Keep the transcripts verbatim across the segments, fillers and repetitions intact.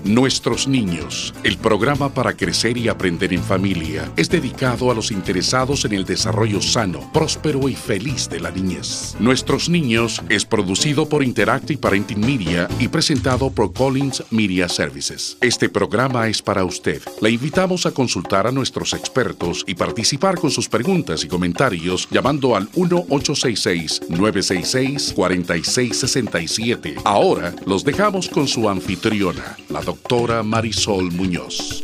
Nuestros Niños, el programa para crecer y aprender en familia, es dedicado a los interesados en el desarrollo sano, próspero y feliz de la niñez. Nuestros Niños es producido por Interactive Parenting Media y presentado por Collins Media Services. Este programa es para usted. Le invitamos a consultar a nuestros expertos y participar con sus preguntas y comentarios llamando al uno ocho seis seis, nueve seis seis, cuatro seis seis siete. Ahora los dejamos con su anfitriona, la doctora Marisol Muñoz.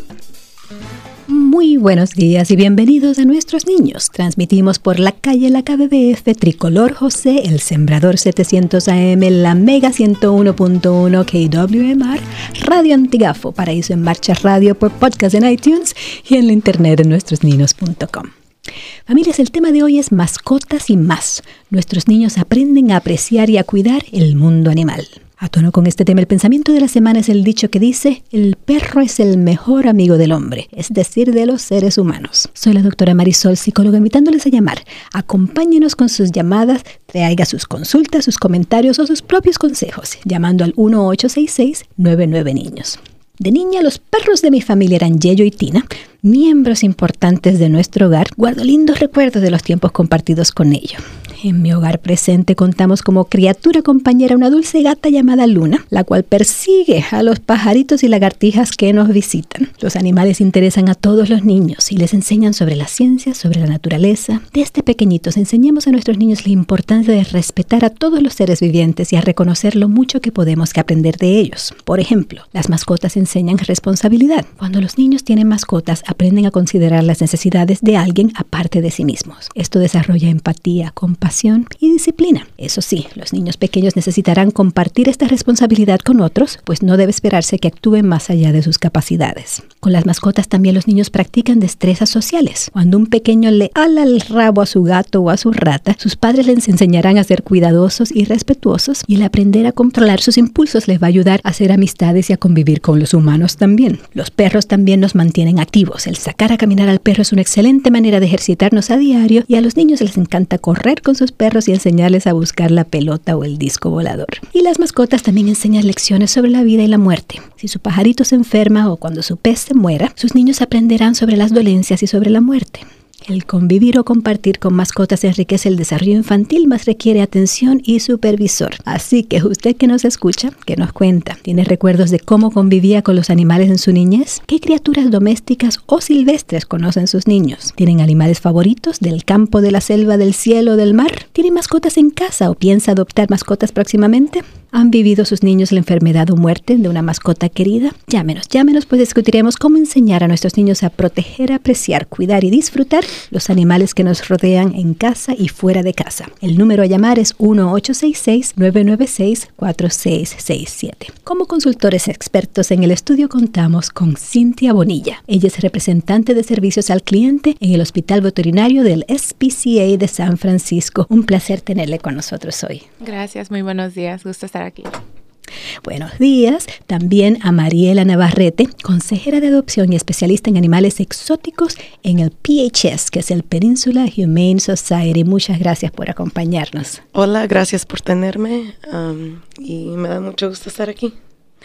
Muy buenos días y bienvenidos a Nuestros Niños. Transmitimos por la calle La K B B F, Tricolor José, el Sembrador setecientos A M, la Mega ciento uno punto uno K W M R, Radio Antigafo, Paraíso en Marcha Radio por podcast en iTunes y en la internet en nuestros niños punto com. Familias, el tema de hoy es mascotas y más. Nuestros niños aprenden a apreciar y a cuidar el mundo animal. A tono con este tema, el pensamiento de la semana es el dicho que dice: el perro es el mejor amigo del hombre, es decir, de los seres humanos. Soy la doctora Marisol, psicóloga, invitándoles a llamar. Acompáñenos con sus llamadas, traiga sus consultas, sus comentarios o sus propios consejos, llamando al uno ocho seis seis, nueve nueve niños. De niña, los perros de mi familia eran Yello y Tina, miembros importantes de nuestro hogar. Guardo lindos recuerdos de los tiempos compartidos con ellos. En mi hogar presente contamos como criatura compañera una dulce gata llamada Luna, la cual persigue a los pajaritos y lagartijas que nos visitan. Los animales interesan a todos los niños y les enseñan sobre la ciencia, sobre la naturaleza. Desde pequeñitos enseñamos a nuestros niños la importancia de respetar a todos los seres vivientes y a reconocer lo mucho que podemos aprender de ellos. Por ejemplo, las mascotas enseñan responsabilidad. Cuando los niños tienen mascotas, aprenden a considerar las necesidades de alguien aparte de sí mismos. Esto desarrolla empatía, compasión y disciplina. Eso sí, los niños pequeños necesitarán compartir esta responsabilidad con otros, pues no debe esperarse que actúen más allá de sus capacidades. Con las mascotas también los niños practican destrezas sociales. Cuando un pequeño le ala el rabo a su gato o a su rata, sus padres les enseñarán a ser cuidadosos y respetuosos, y el aprender a controlar sus impulsos les va a ayudar a hacer amistades y a convivir con los humanos también. Los perros también nos mantienen activos. El sacar a caminar al perro es una excelente manera de ejercitarnos a diario, y a los niños les encanta correr con sus perros y enseñarles a buscar la pelota o el disco volador. Y las mascotas también enseñan lecciones sobre la vida y la muerte. Si su pajarito se enferma o cuando su pez se muera, sus niños aprenderán sobre las dolencias y sobre la muerte. El convivir o compartir con mascotas enriquece el desarrollo infantil, mas requiere atención y supervisor. Así que usted que nos escucha, que nos cuenta, ¿tiene recuerdos de cómo convivía con los animales en su niñez? ¿Qué criaturas domésticas o silvestres conocen sus niños? ¿Tienen animales favoritos del campo, de la selva, del cielo, del mar? ¿Tienen mascotas en casa o piensa adoptar mascotas próximamente? ¿Han vivido sus niños la enfermedad o muerte de una mascota querida? Llámenos, llámenos, pues discutiremos cómo enseñar a nuestros niños a proteger, apreciar, cuidar y disfrutar los animales que nos rodean en casa y fuera de casa. El número a llamar es uno ocho seis seis, nueve nueve seis, cuatro seis seis siete. Como consultores expertos en el estudio contamos con Cintia Bonilla. Ella es representante de servicios al cliente en el Hospital Veterinario del S P C A de San Francisco. Un placer tenerle con nosotros hoy. Gracias, muy buenos días. Gusto estar aquí. Buenos días también a Mariela Navarrete, consejera de adopción y especialista en animales exóticos en el P H S, que es el Peninsula Humane Society. Muchas gracias por acompañarnos. Hola, gracias por tenerme um, y me da mucho gusto estar aquí.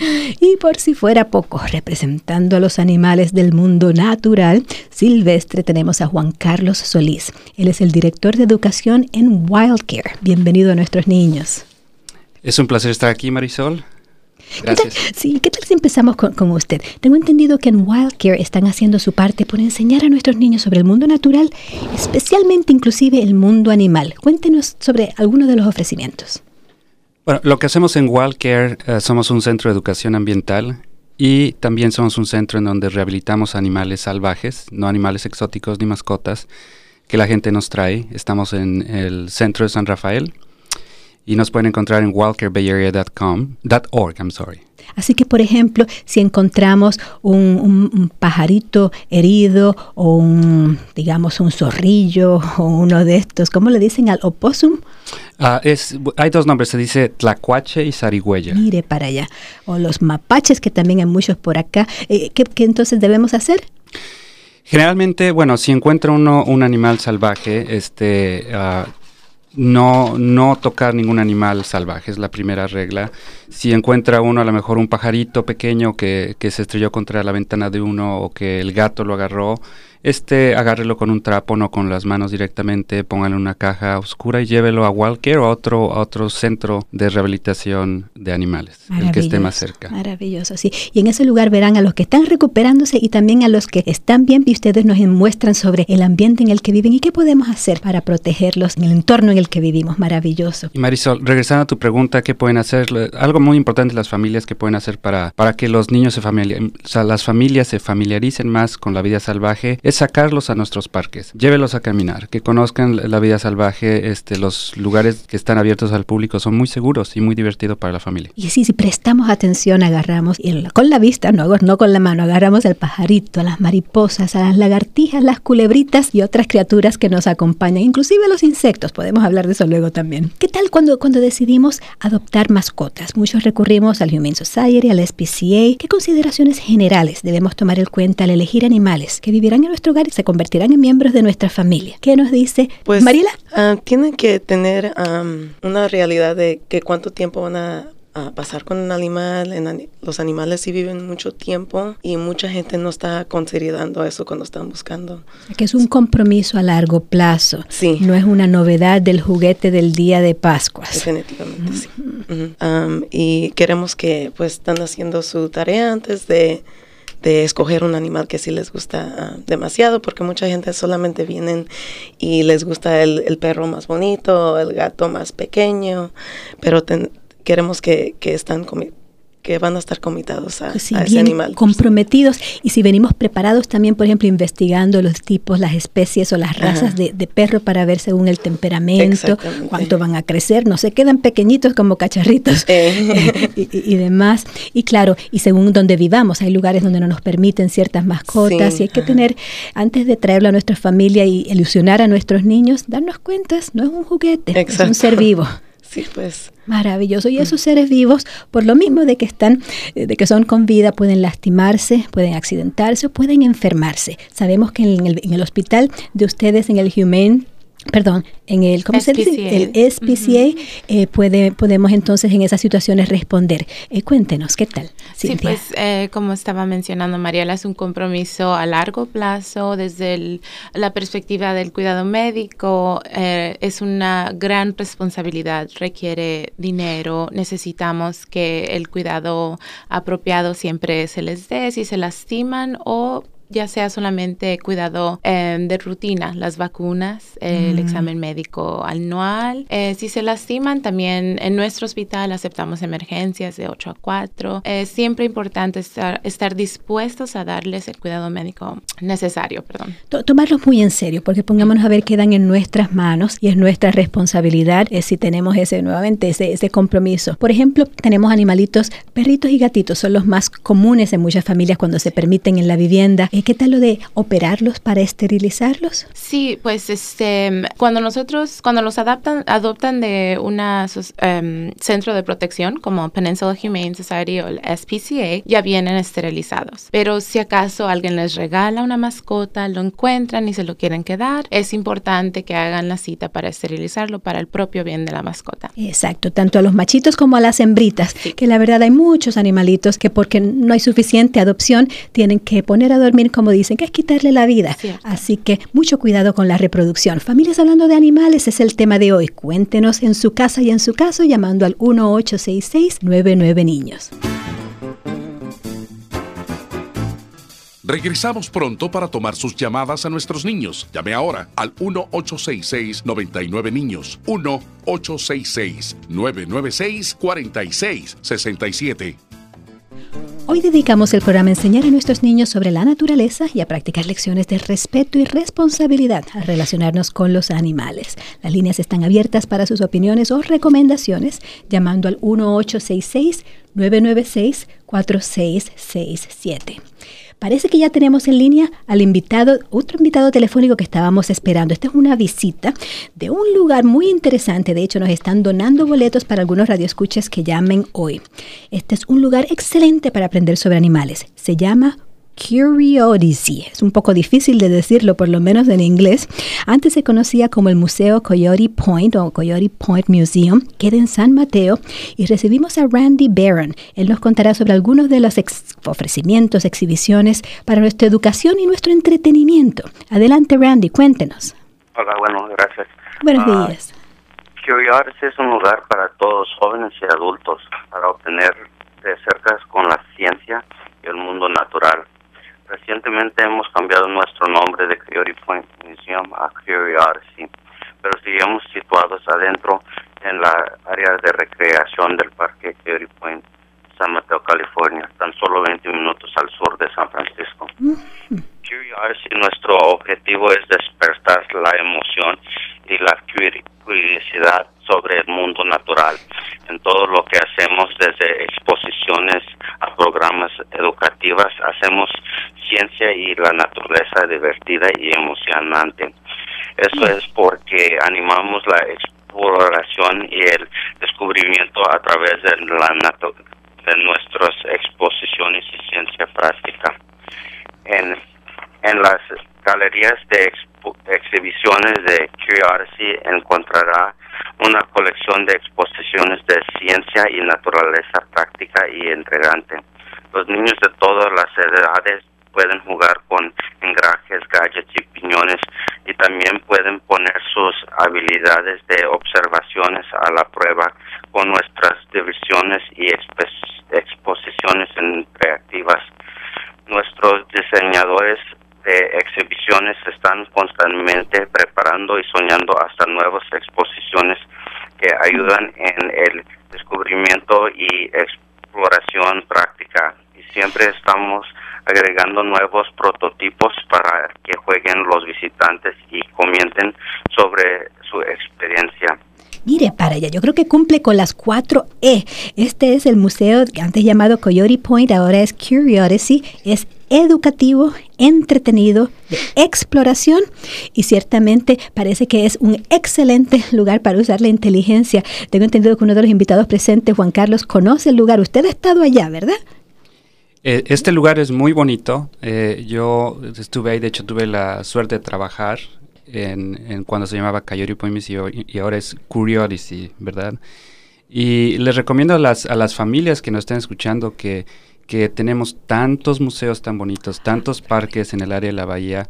Y por si fuera poco, representando a los animales del mundo natural silvestre, tenemos a Juan Carlos Solís. Él es el director de educación en WildCare. Bienvenido a Nuestros Niños. Es un placer estar aquí, Marisol. Gracias. ¿Qué tal? Sí, ¿qué tal si empezamos con, con usted? Tengo entendido que en WildCare están haciendo su parte por enseñar a nuestros niños sobre el mundo natural, especialmente inclusive el mundo animal. Cuéntenos sobre algunos de los ofrecimientos. Bueno, lo que hacemos en WildCare, uh, somos un centro de educación ambiental y también somos un centro en donde rehabilitamos animales salvajes, no animales exóticos ni mascotas, que la gente nos trae. Estamos en el centro de San Rafael. Y nos pueden encontrar en wildcare bay area dot com, .org, I'm sorry. Así que, por ejemplo, si encontramos un, un, un pajarito herido o un, digamos, un zorrillo o uno de estos, ¿cómo le dicen al opossum? Uh, es, hay dos nombres, se dice tlacuache y zarigüeya. Mire para allá. O los mapaches, que también hay muchos por acá. Eh, ¿qué, qué entonces debemos hacer? Generalmente, bueno, si encuentra uno un animal salvaje, este... Uh, No, no tocar ningún animal salvaje, es la primera regla. Si encuentra uno a lo mejor un pajarito pequeño que, que se estrelló contra la ventana de uno o que el gato lo agarró, este, agárrelo con un trapo, no con las manos directamente, póngalo en una caja oscura y llévelo a Wildcare o a otro, a otro centro de rehabilitación de animales, el que esté más cerca. Maravilloso, sí. Y en ese lugar verán a los que están recuperándose y también a los que están bien, y ustedes nos muestran sobre el ambiente en el que viven y qué podemos hacer para protegerlos en el entorno en el que vivimos. Maravilloso. Y Marisol, regresando a tu pregunta, ¿qué pueden hacer? Algo muy importante las familias que pueden hacer para, para que los niños se familiaricen, o sea, las familias se familiaricen más con la vida salvaje, es sacarlos a nuestros parques, llévelos a caminar, que conozcan la vida salvaje. Este, los lugares que están abiertos al público son muy seguros y muy divertidos para la familia. Y sí, si prestamos atención, agarramos, y con la vista, no, no con la mano, agarramos al pajarito, a las mariposas, a las lagartijas, las culebritas y otras criaturas que nos acompañan, inclusive los insectos, podemos hablar de eso luego también. ¿Qué tal cuando, cuando decidimos adoptar mascotas? Muchos recurrimos al Humane Society, al S P C A. ¿Qué consideraciones generales debemos tomar en cuenta al elegir animales que vivirán en nuestro hogar y se convertirán en miembros de nuestra familia? ¿Qué nos dice pues, Mariela? Uh, tienen que tener um, una realidad de que cuánto tiempo van a, a pasar con un animal. En, los animales sí viven mucho tiempo y mucha gente no está considerando eso cuando están buscando. Que es un compromiso a largo plazo. Sí. No es una novedad del juguete del día de Pascuas. Definitivamente, uh-huh. sí. Uh-huh. Um, y queremos que pues están haciendo su tarea antes de de escoger un animal que sí les gusta uh, demasiado, porque mucha gente solamente vienen y les gusta el, el perro más bonito, el gato más pequeño, pero ten, queremos que, que están comi- que van a estar comitados a, sí, a ese animal. Comprometidos. Y si venimos preparados también, por ejemplo, investigando los tipos, las especies o las razas de, de perro para ver según el temperamento, cuánto van a crecer, no se quedan pequeñitos como cacharritos eh. y, y, y demás. Y claro, y según donde vivamos, hay lugares donde no nos permiten ciertas mascotas sí. y hay que Ajá. tener, antes de traerlo a nuestra familia y ilusionar a nuestros niños, darnos cuenta, no es un juguete, Exacto. es un ser vivo. Sí, pues. Maravilloso. Y esos seres vivos, por lo mismo de que están, de que son con vida, pueden lastimarse, pueden accidentarse o pueden enfermarse. Sabemos que en el, en el hospital de ustedes, en el Humane, perdón, en el, ¿cómo se dice? El S P C A, uh-huh. eh, puede, podemos entonces en esas situaciones responder. Eh, cuéntenos, ¿qué tal, Sí, Cintia? pues eh, como estaba mencionando Mariela, es un compromiso a largo plazo desde el, la perspectiva del cuidado médico. Eh, es una gran responsabilidad, requiere dinero, necesitamos que el cuidado apropiado siempre se les dé si se lastiman o ya sea solamente cuidado eh, de rutina, las vacunas, eh, mm. el examen médico anual. Eh, si se lastiman, también en nuestro hospital aceptamos emergencias de ocho a cuatro. Es eh, siempre importante estar, estar dispuestos a darles el cuidado médico necesario. Perdón. Tomarlos muy en serio, porque pongámonos a ver, quedan en nuestras manos y es nuestra responsabilidad eh, si tenemos ese nuevamente ese, ese compromiso. Por ejemplo, tenemos animalitos, perritos y gatitos, son los más comunes en muchas familias cuando se permiten en la vivienda. ¿Qué tal lo de operarlos para esterilizarlos? Sí, pues este, cuando nosotros, cuando los adaptan, adoptan de un um, centro de protección como Peninsula Humane Society o el S P C A, ya vienen esterilizados. Pero si acaso alguien les regala una mascota, lo encuentran y se lo quieren quedar, es importante que hagan la cita para esterilizarlo para el propio bien de la mascota. Exacto, tanto a los machitos como a las hembritas, sí. que la verdad hay muchos animalitos que porque no hay suficiente adopción tienen que poner a dormir, como dicen, que es quitarle la vida. Cierto. Así que mucho cuidado con la reproducción. Familias hablando de animales es el tema de hoy. Cuéntenos en su casa y en su caso llamando al uno ocho seis seis nueve nueve niños. Regresamos pronto para tomar sus llamadas a nuestros niños. Llame ahora al uno ocho seis seis nueve nueve niños. uno ocho seis seis nueve nueve seis cuatro seis seis siete. Hoy dedicamos el programa a enseñar a nuestros niños sobre la naturaleza y a practicar lecciones de respeto y responsabilidad al relacionarnos con los animales. Las líneas están abiertas para sus opiniones o recomendaciones llamando al uno ocho seis seis nueve nueve seis cuatro seis seis siete. Parece que ya tenemos en línea al invitado, otro invitado telefónico que estábamos esperando. Esta es una visita de un lugar muy interesante. De hecho, nos están donando boletos para algunos radioescuchas que llamen hoy. Este es un lugar excelente para aprender sobre animales. Se llama Curiosity. Es un poco difícil de decirlo, por lo menos en inglés. Antes se conocía como el Museo Coyote Point o Coyote Point Museum, queda en San Mateo, y recibimos a Randy Barron. Él nos contará sobre algunos de los ex- ofrecimientos, exhibiciones para nuestra educación y nuestro entretenimiento. Adelante, Randy, cuéntenos. Hola, bueno, gracias. Buenos Uh, días. Curiosity es un lugar para todos, jóvenes y adultos, para obtener de cerca con la ciencia y el mundo natural. Recientemente hemos cambiado nuestro nombre de Coyote Point Museum a Curiosity, pero seguimos situados adentro en la área de recreación del Parque Coyote Point, San Mateo, California, tan solo veinte minutos al sur de San Francisco. Mm-hmm. Curiosity, nuestro objetivo es despertar la emoción y la curiosidad sobre el mundo natural en todo lo que hacemos, desde exposiciones a programas educativos. Hacemos ciencia y la naturaleza divertida y emocionante. Eso es porque animamos la exploración y el descubrimiento a través de la natu- de nuestras exposiciones y ciencia práctica. En, en las galerías de expo- exhibiciones de Curiosity encontrará una colección de exposiciones de ciencia y naturaleza práctica y entregante. Los niños de todas las edades pueden jugar con engrajes, gadgets y piñones, y también pueden poner sus habilidades de observaciones a la prueba con nuestras divisiones y exp- exposiciones interactivas. Nuestros diseñadores de exhibiciones están constantemente preparando y soñando hasta nuevas exposiciones que ayudan en el descubrimiento y exploración práctica, y siempre estamos agregando nuevos prototipos para que jueguen los visitantes y comenten sobre su experiencia. Mire, para allá, yo creo que cumple con las cuatro E. Este es el museo antes llamado Coyote Point, ahora es Curiosity, es educativo, entretenido, de exploración, y ciertamente parece que es un excelente lugar para usar la inteligencia. Tengo entendido que uno de los invitados presentes, Juan Carlos, conoce el lugar. Usted ha estado allá, ¿verdad? Eh, este lugar es muy bonito. Eh, yo estuve ahí, de hecho tuve la suerte de trabajar en, en cuando se llamaba Coyote Point Museum y, y ahora es Curiosity, ¿verdad? Y les recomiendo a las, a las familias que nos estén escuchando que, que tenemos tantos museos tan bonitos, tantos parques en el área de la bahía,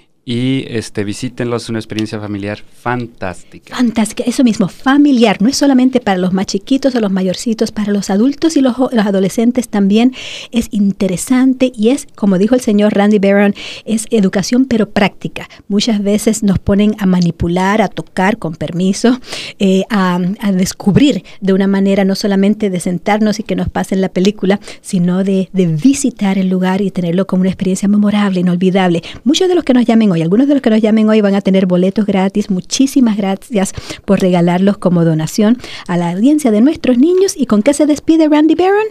y este, visítenlos, es una experiencia familiar fantástica. Fantástica, eso mismo, familiar, no es solamente para los más chiquitos o los mayorcitos, para los adultos y los, los adolescentes también es interesante, y es, como dijo el señor Randy Barron, es educación pero práctica. Muchas veces nos ponen a manipular, a tocar, con permiso, eh, a, a descubrir de una manera no solamente de sentarnos y que nos pasen la película, sino de, de visitar el lugar y tenerlo como una experiencia memorable, inolvidable. Muchos de los que nos llamen hoy, algunos de los que nos llamen hoy van a tener boletos gratis. Muchísimas gracias por regalarlos como donación a la audiencia de nuestros niños. ¿Y con qué se despide Randy Barron?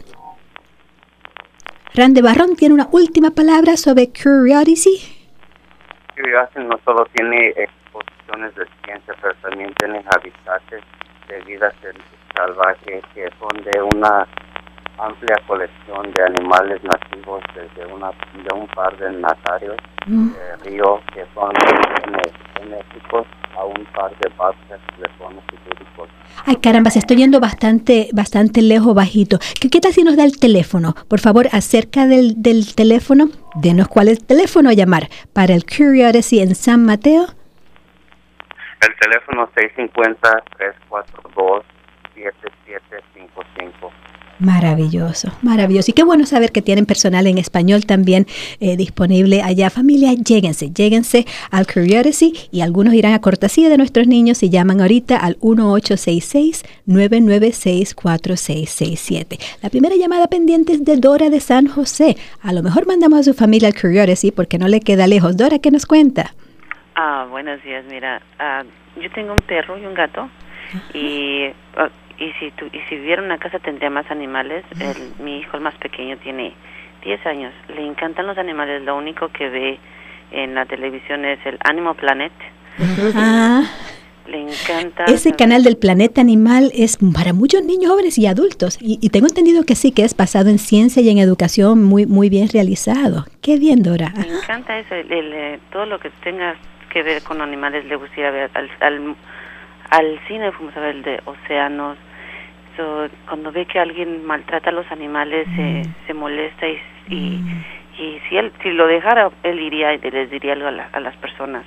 Randy Barron tiene una última palabra sobre Curiosity. Curiosity no solo tiene exposiciones de ciencia, pero también tiene hábitats de vida salvaje que son de una amplia colección de animales nativos, desde una de un par de natarios mm. de río que son benéficos a un par de vacas de zonas hídricos. Ay, caramba, se estoy yendo bastante bastante lejos, bajito. ¿Qué, qué tal si nos da el teléfono? Por favor, acerca del, del teléfono, denos cuál es el teléfono a llamar para el Curiosity en San Mateo. El teléfono seis cinco cero, tres cuatro dos, siete siete cinco cinco. Maravilloso, maravilloso. Y qué bueno saber que tienen personal en español también eh, disponible allá. Familia, lléguense, lléguense al Curiosity, y algunos irán a cortesía de nuestros niños si llaman ahorita al uno ocho seis seis, nueve nueve seis, cuatro seis seis siete. La primera llamada pendiente es de Dora de San José. A lo mejor mandamos a su familia al Curiosity porque no le queda lejos. Dora, ¿qué nos cuenta? Ah, buenos días. Mira, uh, yo tengo un perro y un gato. Ajá. y... Uh, Y si tu, y si viviera en una casa tendría más animales. El, mi hijo, el más pequeño, tiene diez años. Le encantan los animales. Lo único que ve en la televisión es el Animal Planet. Uh-huh. Le encanta. Ese canal del Planeta Animal es para muchos niños, jóvenes y adultos. Y, y tengo entendido que sí, que es basado en ciencia y en educación muy muy bien realizado. Qué bien, Dora. Me encanta eso, el, el, el, todo lo que tenga que ver con animales. Le gusta ir a ver al, al, al cine, fuimos a ver el de océanos. So, cuando ve que alguien maltrata a los animales, mm. se, se molesta y, y, mm. y si él si lo dejara, él iría y les diría algo a, la, a las personas.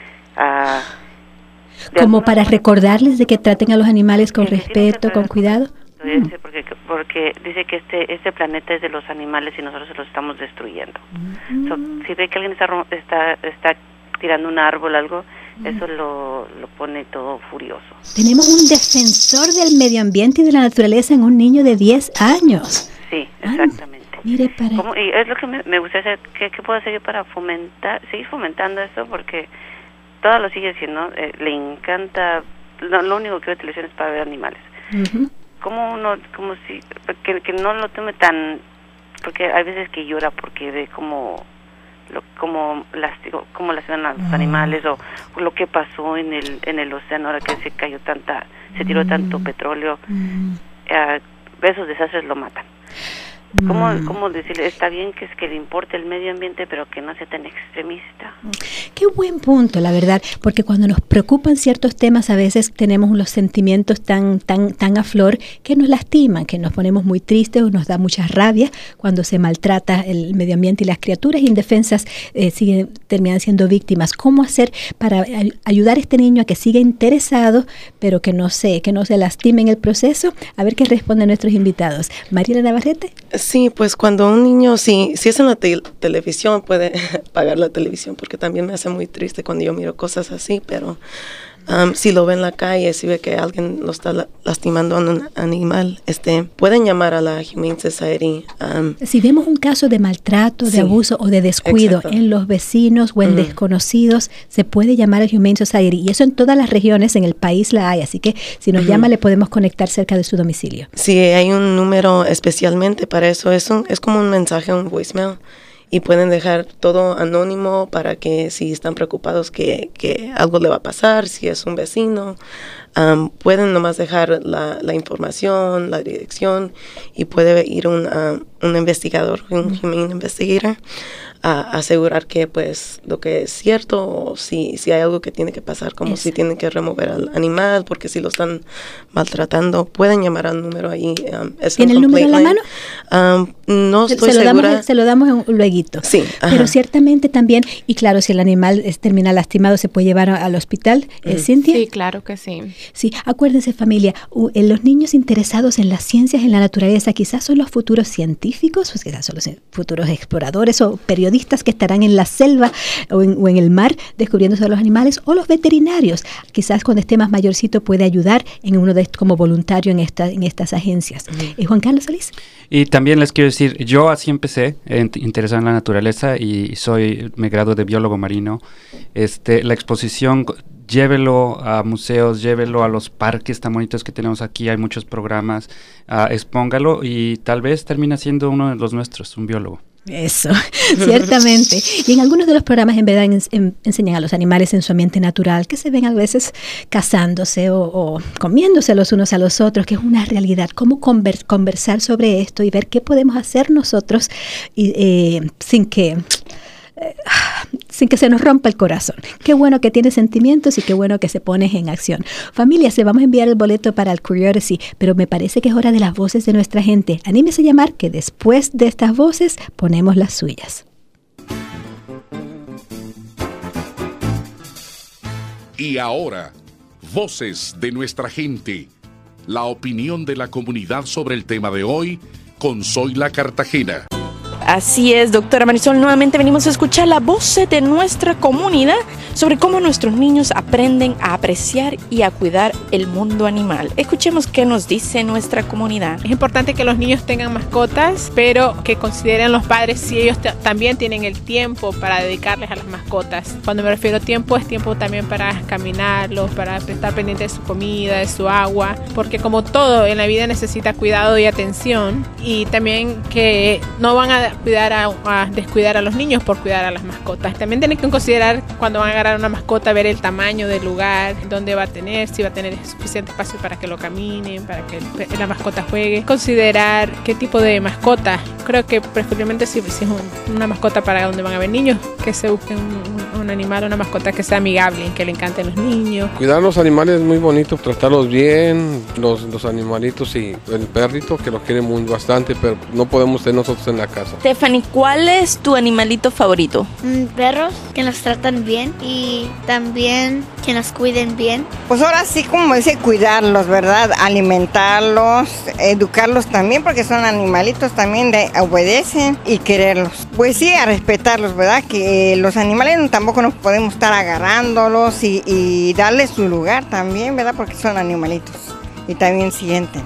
Uh, Como para manera, recordarles de que traten a los animales con respeto, con cuidado. Ese porque porque dice que este este planeta es de los animales y nosotros se los estamos destruyendo. Mm. So, si ve que alguien está está está tirando un árbol o algo, mm. eso lo lo pone todo furioso. Tenemos un defensor del medio ambiente y de la naturaleza en un niño de diez años. Sí, exactamente. Ah, mire para. ¿Cómo? Y es lo que me, me gustaría hacer. ¿Qué, qué puedo hacer yo para fomentar, seguir fomentando esto? Porque todo lo sigue haciendo, eh, le encanta, lo, lo único que ve televisión es para ver animales. Uh-huh. Como uno, como si, que, que no lo tome tan, porque hay veces que llora porque ve como, lo, como lastigo, como lastiman a los uh-huh. animales, o, o lo que pasó en el en el océano ahora que se cayó tanta, se tiró uh-huh. tanto petróleo, uh-huh. eh, esos desastres lo matan. ¿Cómo, ¿Cómo decirle? Está bien que es que le importe el medio ambiente, pero que no sea tan extremista. Qué buen punto, la verdad, porque cuando nos preocupan ciertos temas, a veces tenemos los sentimientos tan tan tan a flor que nos lastiman, que nos ponemos muy tristes o nos da mucha rabia cuando se maltrata el medio ambiente y las criaturas indefensas eh, siguen terminan siendo víctimas. ¿Cómo hacer para ayudar a este niño a que siga interesado, pero que no se que no se lastime en el proceso? A ver qué responden nuestros invitados. Mariela Navarrete. Sí, pues cuando un niño, si, si es en la te- televisión, puede pagar la televisión, porque también me hace muy triste cuando yo miro cosas así, pero um, si lo ve en la calle, si ve que alguien lo está la- lastimando a un animal, este, pueden llamar a la Humane Society. Um, si vemos un caso de maltrato, de sí, abuso o de descuido exacto. en los vecinos o en uh-huh. desconocidos, se puede llamar a Humane Society, y eso en todas las regiones en el país la hay, así que si nos uh-huh. llama le podemos conectar cerca de su domicilio. Sí, hay un número especialmente para eso, es, un, es como un mensaje, un voicemail, y pueden dejar todo anónimo para que si están preocupados que, que algo le va a pasar, si es un vecino, um, pueden nomás dejar la, la información, la dirección, y puede ir un, uh, un investigador, un humane investigator, a asegurar que pues lo que es cierto, o si, si hay algo que tiene que pasar, como Eso. si tienen que remover al animal porque si lo están maltratando, pueden llamar al número ahí. Um, ¿Tiene el número en la mano? Um, no se, estoy se lo segura. Damos, se lo damos lueguito. Sí. Ajá. Pero ciertamente también, y claro, si el animal es, termina lastimado, se puede llevar a, al hospital. Mm. ¿Eh, Cintia? Sí, claro que sí. Sí, acuérdense familia, uh, los niños interesados en las ciencias, en la naturaleza, quizás son los futuros científicos, pues quizás son los futuros exploradores o periodistas que estarán en la selva o en, o en el mar descubriendo sobre los animales, o los veterinarios. Quizás cuando esté más mayorcito puede ayudar en uno de como voluntario en esta en estas agencias. Uh-huh. ¿Y Juan Carlos Solís? Y también les quiero decir, yo así empecé, eh, interesado en la naturaleza, y soy me gradué de biólogo marino. Este, la exposición, llévelo a museos, llévelo a los parques tan bonitos que tenemos aquí, hay muchos programas, uh, expóngalo y tal vez termine siendo uno de los nuestros, un biólogo. Eso, ciertamente. Y en algunos de los programas en verdad en, en, enseñan a los animales en su ambiente natural, que se ven a veces cazándose o, o comiéndose los unos a los otros, que es una realidad. Cómo conver, conversar sobre esto y ver qué podemos hacer nosotros y, eh, sin que... sin que se nos rompa el corazón. Qué bueno que tienes sentimientos y qué bueno que se pones en acción. Familia, se vamos a enviar el boleto para el Curiosity, pero me parece que es hora de las voces de nuestra gente. Anímese a llamar, que después de estas voces ponemos las suyas. Y ahora, voces de nuestra gente. La opinión de la comunidad sobre el tema de hoy con Zoila Cartagena. Así es, doctora Marisol, nuevamente venimos a escuchar la voz de nuestra comunidad sobre cómo nuestros niños aprenden a apreciar y a cuidar el mundo animal. Escuchemos qué nos dice nuestra comunidad. Es importante que los niños tengan mascotas, pero que consideren los padres si ellos t- también tienen el tiempo para dedicarles a las mascotas. Cuando me refiero a tiempo, es tiempo también para caminarlos, para estar pendiente de su comida, de su agua, porque como todo en la vida necesita cuidado y atención, y también que no van a cuida, cuidar a, a descuidar a los niños por cuidar a las mascotas. También tienen que considerar cuando van a agarrar una mascota, ver el tamaño del lugar, dónde va a tener, si va a tener suficiente espacio para que lo caminen, para que el, la mascota juegue. Considerar qué tipo de mascota. Creo que preferiblemente si, si es un, una mascota para donde van a ver niños, que se busque un, un animal, una mascota que sea amigable, que le encanten los niños. Cuidar los animales es muy bonito, tratarlos bien, los, los animalitos y el perrito que los quiere muy bastante, pero no podemos tener nosotros en la casa. Stephanie, ¿cuál es tu animalito favorito? Mm, perros que nos tratan bien y también que nos cuiden bien. Pues ahora sí, como dice, cuidarlos, ¿verdad? Alimentarlos, educarlos también, porque son animalitos también, de, obedecen y quererlos. Pues sí, a respetarlos, ¿verdad? Que eh, los animales tampoco nos podemos estar agarrándolos y, y darles su lugar también, ¿verdad? Porque son animalitos y también sienten.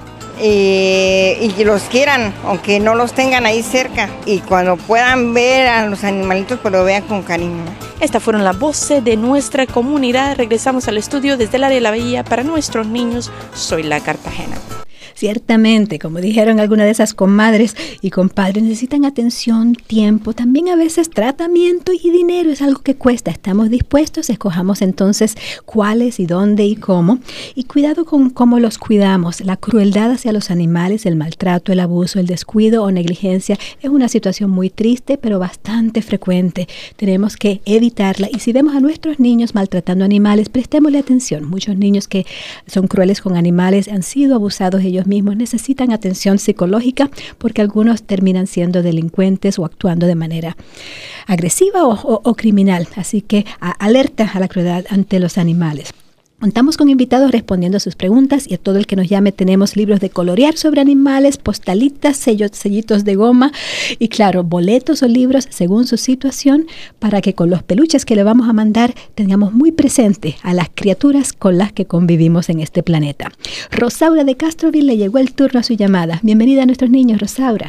Eh, y los quieran, aunque no los tengan ahí cerca, y cuando puedan ver a los animalitos, pues lo vean con cariño. Estas fueron las voces de nuestra comunidad. Regresamos al estudio desde el área de la Bahía para nuestros niños. Soy la Cartagena. Ciertamente, como dijeron algunas de esas comadres y compadres, necesitan atención, tiempo, también a veces tratamiento y dinero, es algo que cuesta. Estamos dispuestos, escojamos entonces cuáles y dónde y cómo. Y cuidado con cómo los cuidamos. La crueldad hacia los animales, el maltrato, el abuso, el descuido o negligencia es una situación muy triste, pero bastante frecuente. Tenemos que evitarla. Y si vemos a nuestros niños maltratando animales, prestémosle atención. Muchos niños que son crueles con animales han sido abusados ellos mismos, necesitan atención psicológica porque algunos terminan siendo delincuentes o actuando de manera agresiva o, o, o criminal. Así que a, alerta a la crueldad ante los animales. Contamos con invitados respondiendo a sus preguntas y a todo el que nos llame tenemos libros de colorear sobre animales, postalitas, sellos, sellitos de goma y claro, boletos o libros según su situación para que con los peluches que le vamos a mandar tengamos muy presente a las criaturas con las que convivimos en este planeta. Rosaura de Castroville le llegó el turno a su llamada. Bienvenida a nuestros niños, Rosaura.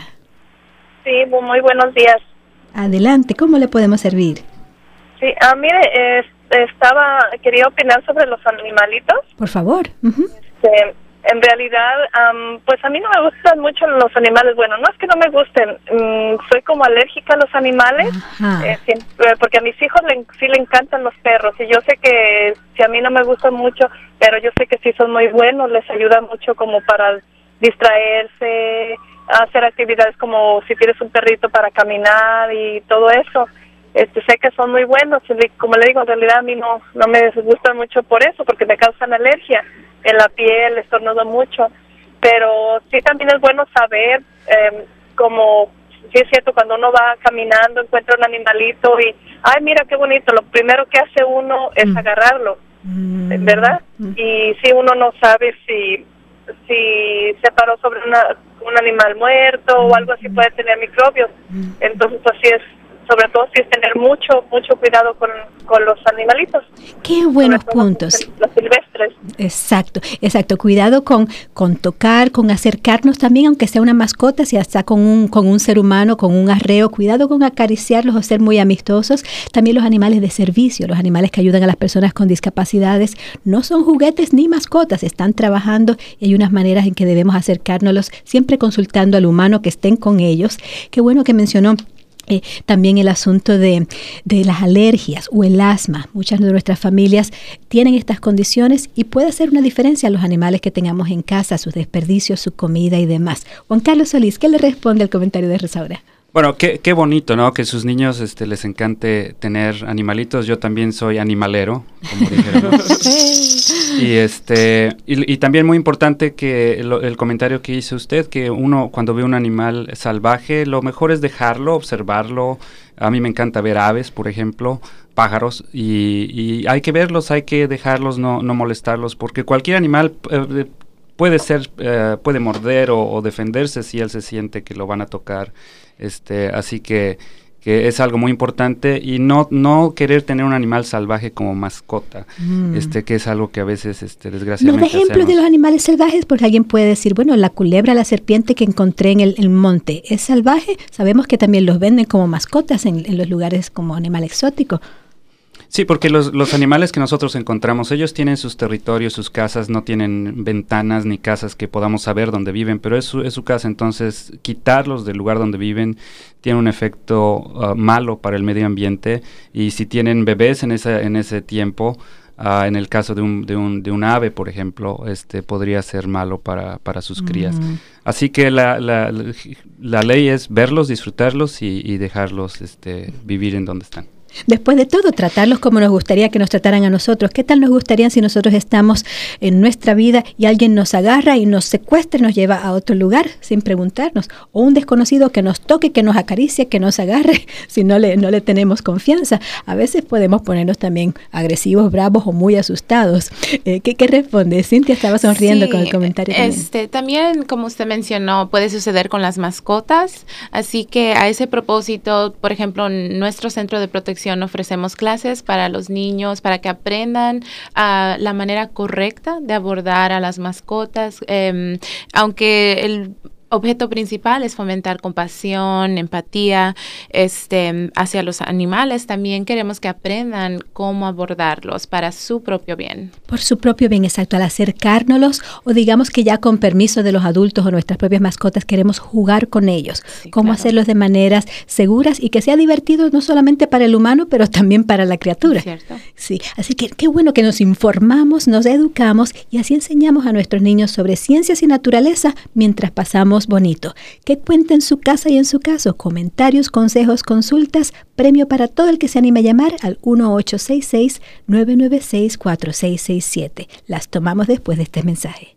Sí, muy buenos días. Adelante, ¿cómo le podemos servir? Sí, ah, mire, eh, estaba, quería opinar sobre los animalitos. Por favor. Uh-huh. Este, en realidad, um, pues a mí no me gustan mucho los animales. Bueno, no es que no me gusten, um, soy como alérgica a los animales, eh, siempre, porque a mis hijos le, sí le encantan los perros. Y yo sé que si a mí no me gustan mucho, pero yo sé que sí son muy buenos, les ayuda mucho como para distraerse, hacer actividades como si tienes un perrito para caminar y todo eso. Este, sé que son muy buenos, como le digo, en realidad a mí no, no me gustan mucho por eso, porque me causan alergia en la piel, estornudo mucho, pero sí también es bueno saber, eh, como, sí es cierto, cuando uno va caminando, encuentra un animalito y, ay, mira qué bonito, lo primero que hace uno es mm. agarrarlo, mm. ¿verdad? Mm. Y si uno no sabe si, si se paró sobre una, un animal muerto mm. o algo así, puede tener microbios, mm. entonces así es. Sobre todo si es tener mucho, mucho cuidado con, con los animalitos. Qué buenos puntos. Los, los silvestres. Exacto, exacto. Cuidado con, con tocar, con acercarnos también, aunque sea una mascota, si hasta con un, con un ser humano, con un arreo. Cuidado con acariciarlos o ser muy amistosos. También los animales de servicio, los animales que ayudan a las personas con discapacidades, no son juguetes ni mascotas, están trabajando y hay unas maneras en que debemos acercárnoslos, siempre consultando al humano que estén con ellos. Qué bueno que mencionó Eh, también el asunto de, de las alergias o el asma. Muchas de nuestras familias tienen estas condiciones y puede hacer una diferencia a los animales que tengamos en casa, sus desperdicios, su comida y demás. Juan Carlos Solís, ¿qué le responde al comentario de Rosaura? Bueno, qué, qué bonito, ¿no? Que sus niños este, les encante tener animalitos. Yo también soy animalero, como dijeron. y este y, y también muy importante que lo, el comentario que hizo usted, que uno cuando ve un animal salvaje, lo mejor es dejarlo, observarlo. A mí me encanta ver aves, por ejemplo, pájaros, y, y hay que verlos, hay que dejarlos, no, no molestarlos, porque cualquier animal eh, puede ser, eh, puede morder o, o defenderse si él se siente que lo van a tocar. Este, así que, que es algo muy importante y no, no querer tener un animal salvaje como mascota, mm. este, que es algo que a veces, este, desgraciadamente no de ejemplo hacemos. De los animales salvajes, porque alguien puede decir, bueno, la culebra, la serpiente que encontré en el, el monte, ¿es salvaje? Sabemos que también los venden como mascotas en, en los lugares como animal exótico. Sí, porque los, los animales que nosotros encontramos, ellos tienen sus territorios, sus casas, no tienen ventanas ni casas que podamos saber dónde viven, pero es su, es su casa, entonces quitarlos del lugar donde viven tiene un efecto uh, malo para el medio ambiente, y si tienen bebés en, esa, en ese tiempo, uh, en el caso de un, de, un, de un ave, por ejemplo, este podría ser malo para, para sus crías. Mm. Así que la, la, la, la ley es verlos, disfrutarlos y, y dejarlos este, vivir en donde están. Después de todo, tratarlos como nos gustaría que nos trataran a nosotros. ¿Qué tal nos gustaría si nosotros estamos en nuestra vida y alguien nos agarra y nos secuestra y nos lleva a otro lugar sin preguntarnos? O un desconocido que nos toque, que nos acaricie, que nos agarre, si no le, no le tenemos confianza. A veces podemos ponernos también agresivos, bravos o muy asustados. Eh, ¿qué, ¿Qué responde? Cintia estaba sonriendo sí, con el comentario. Este, también. también, como usted mencionó, puede suceder con las mascotas. Así que a ese propósito, por ejemplo, en nuestro centro de protección ofrecemos clases para los niños para que aprendan uh, la manera correcta de abordar a las mascotas, eh, aunque el objeto principal es fomentar compasión, empatía este, hacia los animales. También queremos que aprendan cómo abordarlos para su propio bien. Por su propio bien, exacto. Al acercárnoslos, o digamos que ya con permiso de los adultos o nuestras propias mascotas, queremos jugar con ellos. Sí, cómo claro. hacerlos de maneras seguras y que sea divertido no solamente para el humano, pero también para la criatura. ¿Cierto? Sí, así que qué bueno que nos informamos, nos educamos y así enseñamos a nuestros niños sobre ciencias y naturaleza mientras pasamos bonito. Que cuente en su casa y en su caso. Comentarios, consejos, consultas. Premio para todo el que se anime a llamar al uno ocho seis seis, nueve nueve seis, cuatro seis seis siete. Las tomamos después de este mensaje.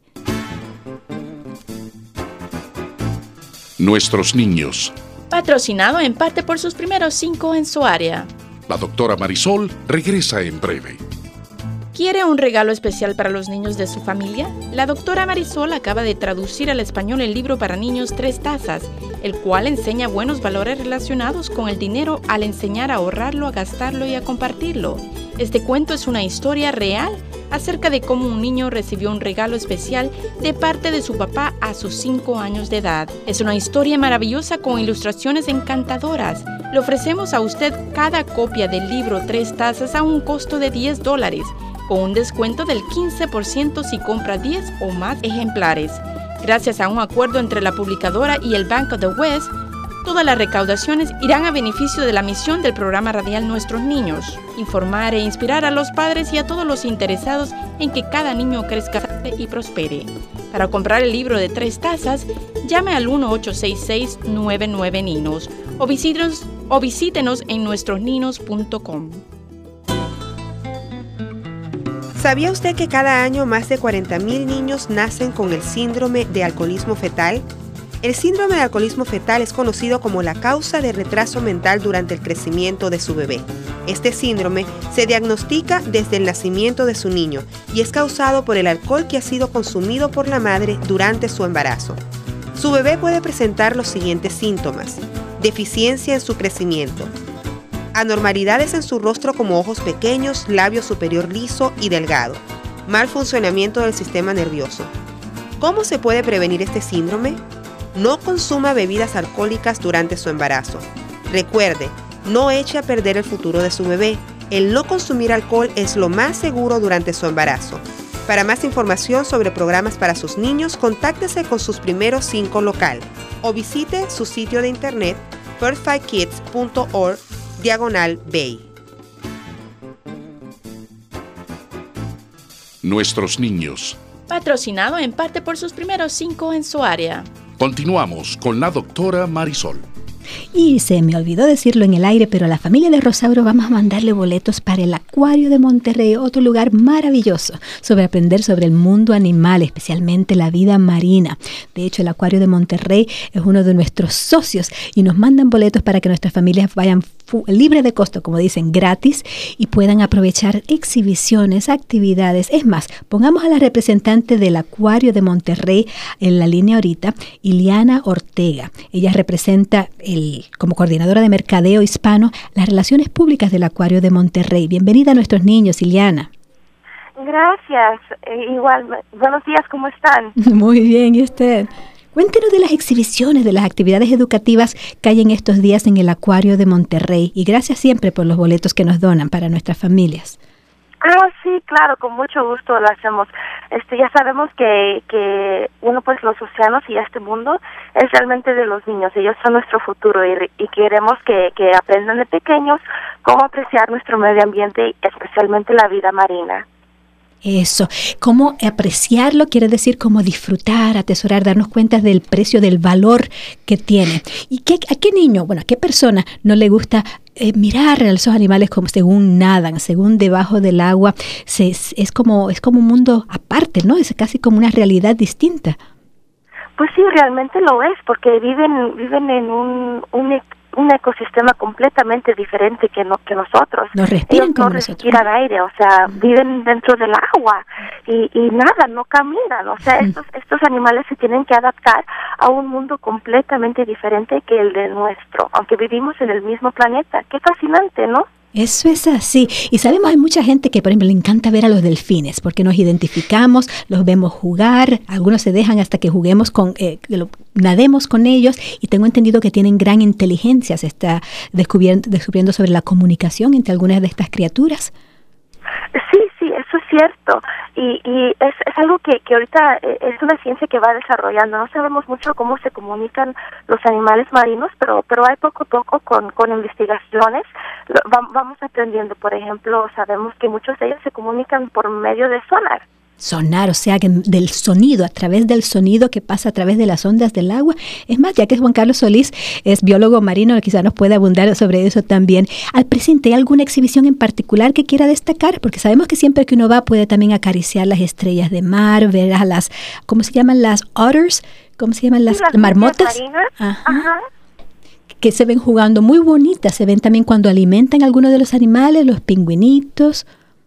Nuestros niños. Patrocinado en parte por sus primeros cinco en su área. La doctora Marisol regresa en breve. ¿Quiere un regalo especial para los niños de su familia? La doctora Marisol acaba de traducir al español el libro para niños Tres Tazas, el cual enseña buenos valores relacionados con el dinero al enseñar a ahorrarlo, a gastarlo y a compartirlo. Este cuento es una historia real acerca de cómo un niño recibió un regalo especial de parte de su papá a sus cinco años de edad. Es una historia maravillosa con ilustraciones encantadoras. Le ofrecemos a usted cada copia del libro Tres Tazas a un costo de diez dólares. Con un descuento del quince por ciento si compra diez o más ejemplares. Gracias a un acuerdo entre la publicadora y el Bank of the West, todas las recaudaciones irán a beneficio de la misión del programa radial Nuestros Niños, informar e inspirar a los padres y a todos los interesados en que cada niño crezca y prospere. Para comprar el libro de Tres Tazas, llame al uno ocho seis seis, nueve nueve, ninos o visítenos, o visítenos en nuestros ninos punto com. ¿Sabía usted que cada año más de cuarenta mil niños nacen con el síndrome de alcoholismo fetal? El síndrome de alcoholismo fetal es conocido como la causa de retraso mental durante el crecimiento de su bebé. Este síndrome se diagnostica desde el nacimiento de su niño y es causado por el alcohol que ha sido consumido por la madre durante su embarazo. Su bebé puede presentar los siguientes síntomas: deficiencia en su crecimiento, anormalidades en su rostro como ojos pequeños, labio superior liso y delgado, mal funcionamiento del sistema nervioso. ¿Cómo se puede prevenir este síndrome? No consuma bebidas alcohólicas durante su embarazo. Recuerde, no eche a perder el futuro de su bebé. El no consumir alcohol es lo más seguro durante su embarazo. Para más información sobre programas para sus niños, contáctese con sus primeros cinco local o visite su sitio de internet first five kids punto org diagonal Bay. Nuestros niños. Patrocinado en parte por sus primeros cinco en su área. Continuamos con la doctora Marisol. Y se me olvidó decirlo en el aire, pero a la familia de Rosauro vamos a mandarle boletos para el Acuario de Monterrey, otro lugar maravilloso sobre aprender sobre el mundo animal, especialmente la vida marina. De hecho, el Acuario de Monterrey es uno de nuestros socios y nos mandan boletos para que nuestras familias vayan libre de costo, como dicen, gratis, y puedan aprovechar exhibiciones, actividades. Es más, pongamos a la representante del Acuario de Monterrey en la línea ahorita, Iliana Ortega. Ella representa el, como coordinadora de mercadeo hispano las relaciones públicas del Acuario de Monterrey. Bienvenida a Nuestros Niños, Iliana. Gracias. Eh, igual, buenos días, ¿cómo están? Muy bien, ¿y usted? Cuéntenos de las exhibiciones, de las actividades educativas que hay en estos días en el Acuario de Monterrey. Y gracias siempre por los boletos que nos donan para nuestras familias. Ah, sí, claro, con mucho gusto lo hacemos. Este, ya sabemos que, que uno, pues los océanos y este mundo es realmente de los niños. Ellos son nuestro futuro y, y queremos que, que aprendan de pequeños cómo apreciar nuestro medio ambiente y especialmente la vida marina. Eso, cómo apreciarlo quiere decir cómo disfrutar, atesorar, darnos cuenta del precio, del valor que tiene. ¿Y qué, a qué niño, bueno, a qué persona no le gusta eh, mirar a esos animales como según nadan, según debajo del agua? Se, es, como, es como un mundo aparte, ¿no? Es casi como una realidad distinta. Pues sí, realmente lo es, porque viven viven en un, un un ecosistema completamente diferente que no, que nosotros. No respiran Ellos como no nosotros. respiran aire, o sea, viven dentro del agua y, y nada, no caminan. O sea, estos estos animales se tienen que adaptar a un mundo completamente diferente que el de nuestro, aunque vivimos en el mismo planeta. Qué fascinante, ¿no? Eso es así. Y sabemos, hay mucha gente que, por ejemplo, le encanta ver a los delfines porque nos identificamos, los vemos jugar, algunos se dejan hasta que juguemos con, eh, que lo, nademos con ellos, y tengo entendido que tienen gran inteligencia. Se está descubriendo, descubriendo sobre la comunicación entre algunas de estas criaturas. Sí, sí, eso es cierto. Y, y es, es algo que, que ahorita es una ciencia que va desarrollando. No sabemos mucho cómo se comunican los animales marinos, pero pero hay poco a poco con, con investigaciones. Va, vamos aprendiendo. Por ejemplo, sabemos que muchos de ellos se comunican por medio de sonar. Sonar, o sea, que del sonido, a través del sonido que pasa a través de las ondas del agua. Es más, ya que Juan Carlos Solís es biólogo marino, quizás nos puede abundar sobre eso también. Al presente, ¿hay alguna exhibición en particular que quiera destacar? Porque sabemos que siempre que uno va puede también acariciar las estrellas de mar, ver a las, ¿cómo se llaman? Las otters, ¿cómo se llaman? Las, sí, las marmotas. Ajá. Ajá. Que se ven jugando muy bonitas, se ven también cuando alimentan a algunos de los animales, los pingüinitos.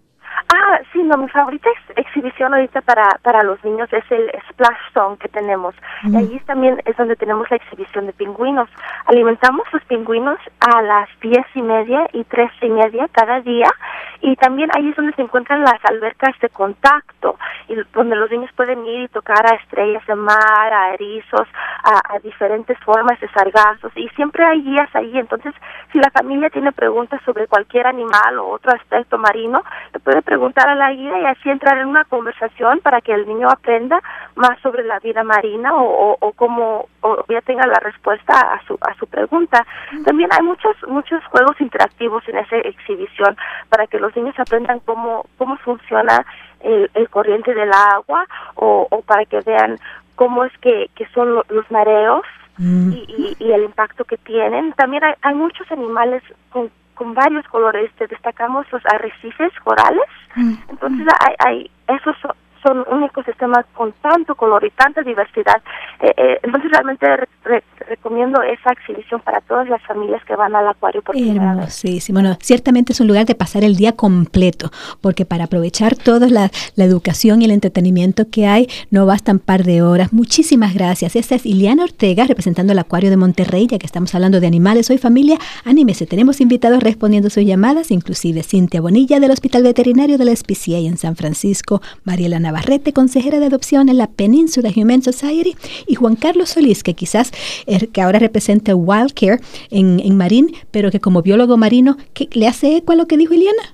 Ah, sí, no, mi favorita ex exhibición ahorita para para los niños es el Splash Zone que tenemos. Mm. Y allí también es donde tenemos la exhibición de pingüinos. Alimentamos los pingüinos a las diez y media y tres y media cada día. Y también ahí es donde se encuentran las albercas de contacto, y donde los niños pueden ir y tocar a estrellas de mar, a erizos, a, a diferentes formas de sargazos. Y siempre hay guías ahí. Entonces, si la familia tiene preguntas sobre cualquier animal o otro aspecto marino, le puede preguntar a la guía y así entrar en una conversación para que el niño aprenda más sobre la vida marina o, o, o cómo o ya tenga la respuesta a su a su pregunta. También hay muchos muchos juegos interactivos en esa exhibición para que los niños aprendan cómo cómo funciona el, el corriente del agua o, o para que vean cómo es que, que son lo, los mareos mm. y, y, y el impacto que tienen. También hay, hay muchos animales con con varios colores. Te destacamos los arrecifes corales. Mm. Entonces hay, hay esos son, son un ecosistema con tanto color y tanta diversidad. Eh, eh, entonces realmente re, re, recomiendo esa exhibición para todas las familias que van al acuario por primera vez. Hermosísimo. Bueno, ciertamente es un lugar de pasar el día completo, porque para aprovechar toda la, la educación y el entretenimiento que hay, no bastan par de horas. Muchísimas gracias. Esta es Iliana Ortega, representando el Acuario de Monterrey, ya que estamos hablando de animales. Hoy familia, anímese. Tenemos invitados respondiendo sus llamadas, inclusive Cintia Bonilla del Hospital Veterinario de la S P C A en San Francisco, Mariela Navarrete, consejera de adopción en la Peninsula Humane Society, y Juan Carlos Solís, que quizás er, que ahora representa Wild Care en, en Marín, pero que como biólogo marino, ¿qué, ¿le hace eco a lo que dijo Iliana?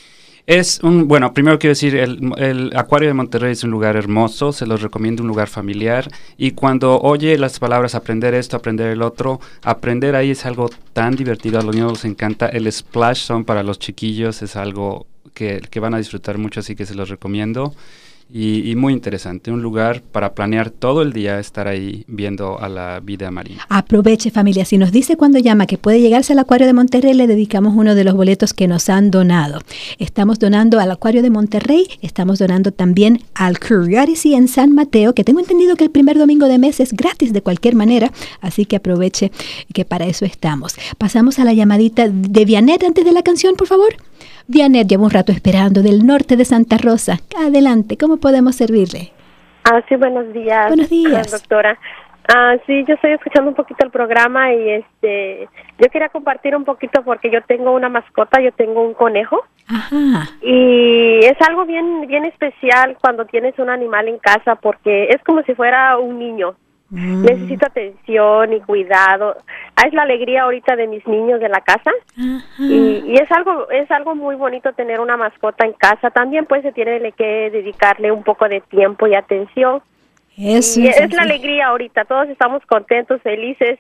Es un, bueno, primero quiero decir, el, el Acuario de Monterrey es un lugar hermoso, se los recomiendo, un lugar familiar, y cuando oye las palabras aprender esto, aprender el otro, aprender ahí es algo tan divertido, a los niños les encanta. El Splash Zone para los chiquillos es algo que, que van a disfrutar mucho, así que se los recomiendo. Y, y muy interesante, un lugar para planear todo el día, estar ahí viendo a la vida marina. Aproveche, familia, si nos dice cuando llama que puede llegarse al Acuario de Monterrey, le dedicamos uno de los boletos que nos han donado. Estamos donando al Acuario de Monterrey, estamos donando también al Curiosity en San Mateo, que tengo entendido que el primer domingo de mes es gratis de cualquier manera, así que aproveche que para eso estamos. Pasamos a la llamadita de Vianet antes de la canción, por favor. Vianet lleva un rato esperando, del norte de Santa Rosa. Adelante, ¿cómo podemos servirle? Ah, sí, buenos días. Buenos días. Doctora. Ah, sí, yo estoy escuchando un poquito el programa y este, yo quería compartir un poquito porque yo tengo una mascota, yo tengo un conejo. Ajá. Y es algo bien, bien especial cuando tienes un animal en casa porque es como si fuera un niño. Mm. Necesito atención y cuidado. Ah, es la alegría ahorita de mis niños de la casa. Y, y es algo es algo muy bonito tener una mascota en casa. También pues se tiene que dedicarle un poco de tiempo y atención. Eso y es, es la alegría ahorita. Todos estamos contentos, felices.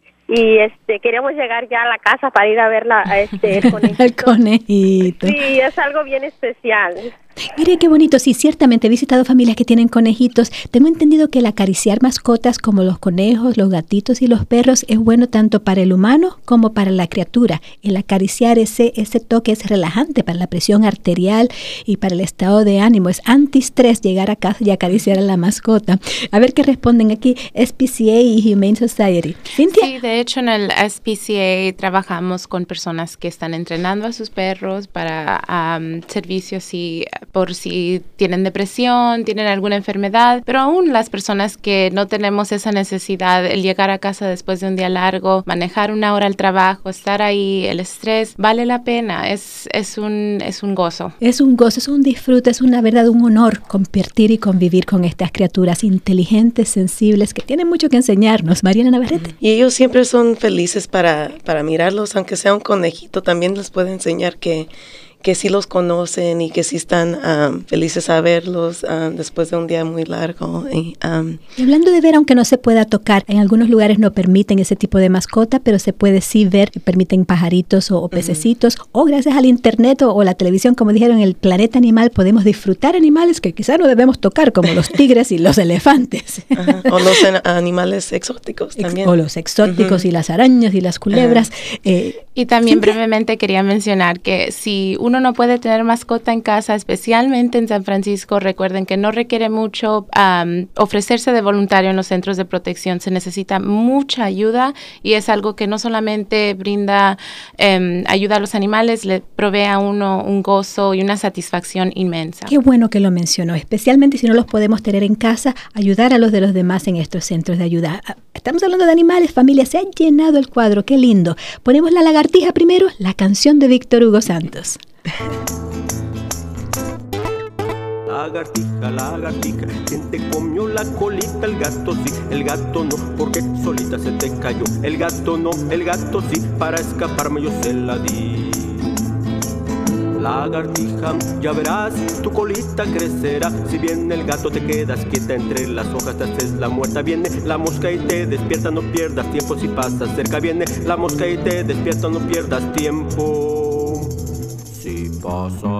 Y este queríamos llegar ya a la casa para ir a ver la, a este, el conejito. El conejito. Sí, es algo bien especial. Mire qué bonito, sí, ciertamente he visitado familias que tienen conejitos. Tengo entendido que el acariciar mascotas como los conejos, los gatitos y los perros es bueno tanto para el humano como para la criatura. El acariciar ese, ese toque es relajante para la presión arterial y para el estado de ánimo. Es antiestrés llegar a casa y acariciar a la mascota. A ver qué responden aquí S P C A y Humane Society. ¿Cintia? Sí, de hecho en el S P C A trabajamos con personas que están entrenando a sus perros para um, servicios y por si tienen depresión, tienen alguna enfermedad, pero aún las personas que no tenemos esa necesidad, el llegar a casa después de un día largo, manejar una hora al trabajo, estar ahí, el estrés, vale la pena, es, es, un, es un gozo. Es un gozo, es un disfrute, es una verdad, un honor compartir y convivir con estas criaturas inteligentes, sensibles, que tienen mucho que enseñarnos. Mariana Navarrete. Y ellos siempre son felices para, para mirarlos, aunque sea un conejito, también les puede enseñar que que sí los conocen y que sí están um, felices a verlos um, después de un día muy largo. Y, um, y hablando de ver, aunque no se pueda tocar, en algunos lugares no permiten ese tipo de mascota, pero se puede sí ver, permiten pajaritos o, o pececitos, uh-huh. o gracias al internet o, o la televisión, como dijeron, el planeta animal, podemos disfrutar animales que quizás no debemos tocar, como los tigres y los elefantes. Ajá. O los en, animales exóticos también. O los exóticos uh-huh. y las arañas y las culebras. Uh-huh. eh, y también brevemente quería mencionar que si uno no puede tener mascota en casa, especialmente en San Francisco, recuerden que no requiere mucho um, ofrecerse de voluntario en los centros de protección. Se necesita mucha ayuda y es algo que no solamente brinda um, ayuda a los animales, le provee a uno un gozo y una satisfacción inmensa. Qué bueno que lo mencionó, especialmente si no los podemos tener en casa, ayudar a los de los demás en estos centros de ayuda. Estamos hablando de animales, familia, se ha llenado el cuadro, qué lindo. Ponemos la lagartija primero, la canción de Víctor Hugo Santos. Lagartija, lagartija, ¿quién te comió la colita? El gato sí, el gato no, porque solita se te cayó. El gato no, el gato sí, para escaparme yo se la di. Lagartija, ya verás, tu colita crecerá. Si bien el gato te quedas quieta entre las hojas, te haces la muerta. Viene la mosca y te despierta, no pierdas tiempo. Si pasas cerca, viene la mosca y te despierta, no pierdas tiempo. Si pasa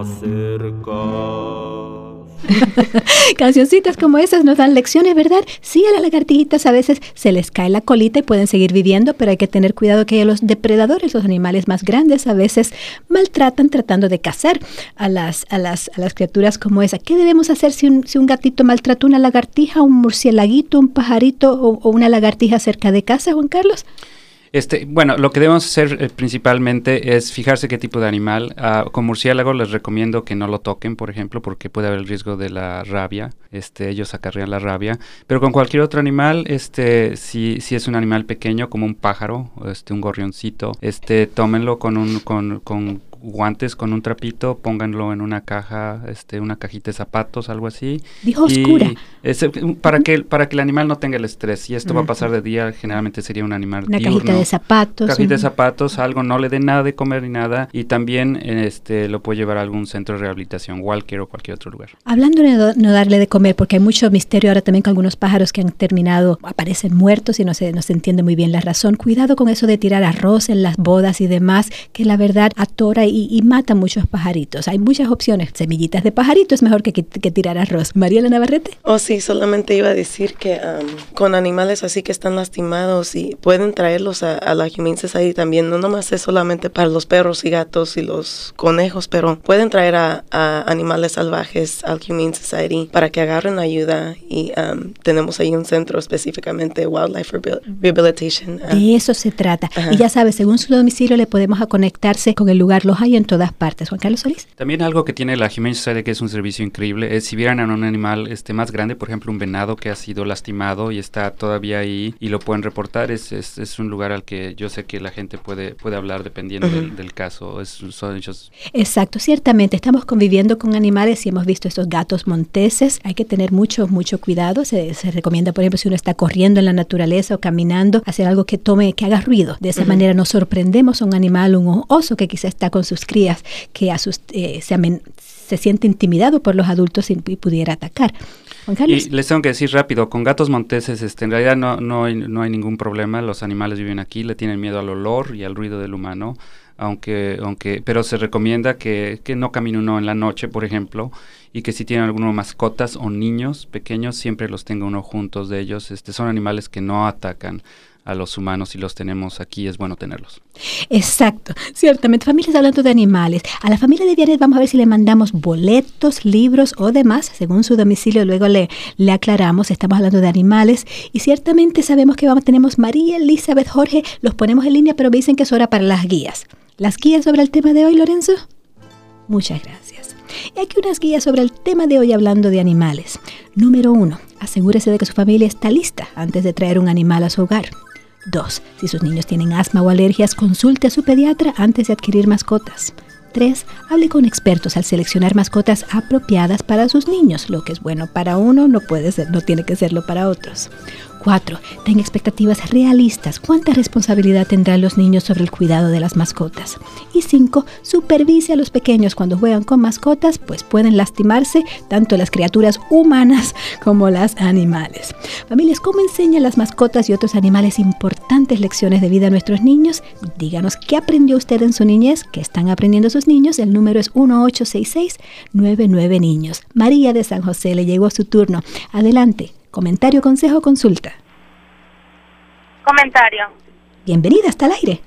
cerca. Cancioncitas como esas nos dan lecciones, ¿verdad? Sí, a las lagartijitas a veces se les cae la colita y pueden seguir viviendo, pero hay que tener cuidado que los depredadores, los animales más grandes, a veces maltratan tratando de cazar a las, a las, a las criaturas como esa. ¿Qué debemos hacer si un, si un gatito maltrata una lagartija, un murcielaguito, un pajarito o, o una lagartija cerca de casa, Juan Carlos? Este, bueno, lo que debemos hacer eh, principalmente es fijarse qué tipo de animal. Uh, con murciélago les recomiendo que no lo toquen, por ejemplo, porque puede haber el riesgo de la rabia. Este, ellos acarrean la rabia. Pero con cualquier otro animal, este, si, si es un animal pequeño como un pájaro, este, un gorrioncito, este, tómenlo con un, con, con guantes, con un trapito, pónganlo en una caja, este, una cajita de zapatos, algo así. Dijo oscura. Es, para que para que el animal no tenga el estrés. Y esto uh-huh. va a pasar de día, generalmente sería un animal una diurno. Cajita de zapatos. Cajita uh-huh. de zapatos, algo, no le den nada de comer ni nada. Y también este lo puede llevar a algún centro de rehabilitación, Walker o cualquier otro lugar. Hablando de no, no darle de comer, porque hay mucho misterio ahora también con algunos pájaros que han terminado, aparecen muertos y no se, no se entiende muy bien la razón. Cuidado con eso de tirar arroz en las bodas y demás, que la verdad atora y, y mata muchos pajaritos. Hay muchas opciones. Semillitas de pajarito es mejor que, que, que tirar arroz. Mariela Navarrete. Oh, sí, solamente iba a decir que um, con animales así que están lastimados y pueden traerlos a, a la Humane Society también. No nomás es solamente para los perros y gatos y los conejos, pero pueden traer a, a animales salvajes al Humane Society para que agarren ayuda y um, tenemos ahí un centro específicamente Wildlife Rehabilitation. Uh, de eso se trata. Ajá. Y ya sabes, según su domicilio le podemos a conectarse con el lugar los hay en todas partes. Juan Carlos Solís. También algo que tiene la Humane Society, que es un servicio increíble, es si vieran a un animal este, más grande, por ejemplo un venado que ha sido lastimado y está todavía ahí y lo pueden reportar, es, es, es un lugar al que yo sé que la gente puede, puede hablar dependiendo uh-huh. del, del caso. Es, son ellos. Exacto, ciertamente estamos conviviendo con animales y hemos visto estos gatos monteses. Hay que tener mucho, mucho cuidado. Se, se recomienda, por ejemplo, si uno está corriendo en la naturaleza o caminando, hacer algo que tome, que haga ruido. De esa uh-huh. manera nos sorprendemos a un animal, un oso que quizá está con sus crías, que asust, eh, se, amen, se siente intimidado por los adultos y, y pudiera atacar. Juan Carlos. Y les tengo que decir rápido, con gatos monteses este, en realidad no, no, hay, no hay ningún problema. Los animales viven aquí, le tienen miedo al olor y al ruido del humano. Aunque, aunque, pero se recomienda que, que no camine uno en la noche, por ejemplo, y que si tienen algunas mascotas o niños pequeños, siempre los tenga uno juntos de ellos. Este, son animales que no atacan a los humanos y los tenemos aquí, es bueno tenerlos. Exacto, ciertamente. Familias, hablando de animales, a la familia de Vianet vamos a ver si le mandamos boletos, libros o demás, según su domicilio, luego le, le aclaramos, estamos hablando de animales y ciertamente sabemos que vamos, tenemos María, Elizabeth, Jorge, los ponemos en línea, pero me dicen que es hora para las guías. ¿Las guías sobre el tema de hoy, Lorenzo? Muchas gracias. Y aquí unas guías sobre el tema de hoy hablando de animales. Número uno, asegúrese de que su familia está lista antes de traer un animal a su hogar. Dos, si sus niños tienen asma o alergias, consulte a su pediatra antes de adquirir mascotas. Tres, hable con expertos al seleccionar mascotas apropiadas para sus niños. Lo que es bueno para uno no puede ser, no tiene que serlo para otros. Cuatro, tenga expectativas realistas. ¿Cuánta responsabilidad tendrán los niños sobre el cuidado de las mascotas? Y cinco, supervise a los pequeños cuando juegan con mascotas, pues pueden lastimarse tanto las criaturas humanas como las animales. Familias, ¿cómo enseñan las mascotas y otros animales importantes lecciones de vida a nuestros niños? Díganos qué aprendió usted en su niñez, qué están aprendiendo sus niños. El número es uno ocho seis seis nueve nueve niños. María de San José, le llegó su turno. Adelante. Comentario, consejo, consulta. Comentario. Bienvenida, hasta el aire.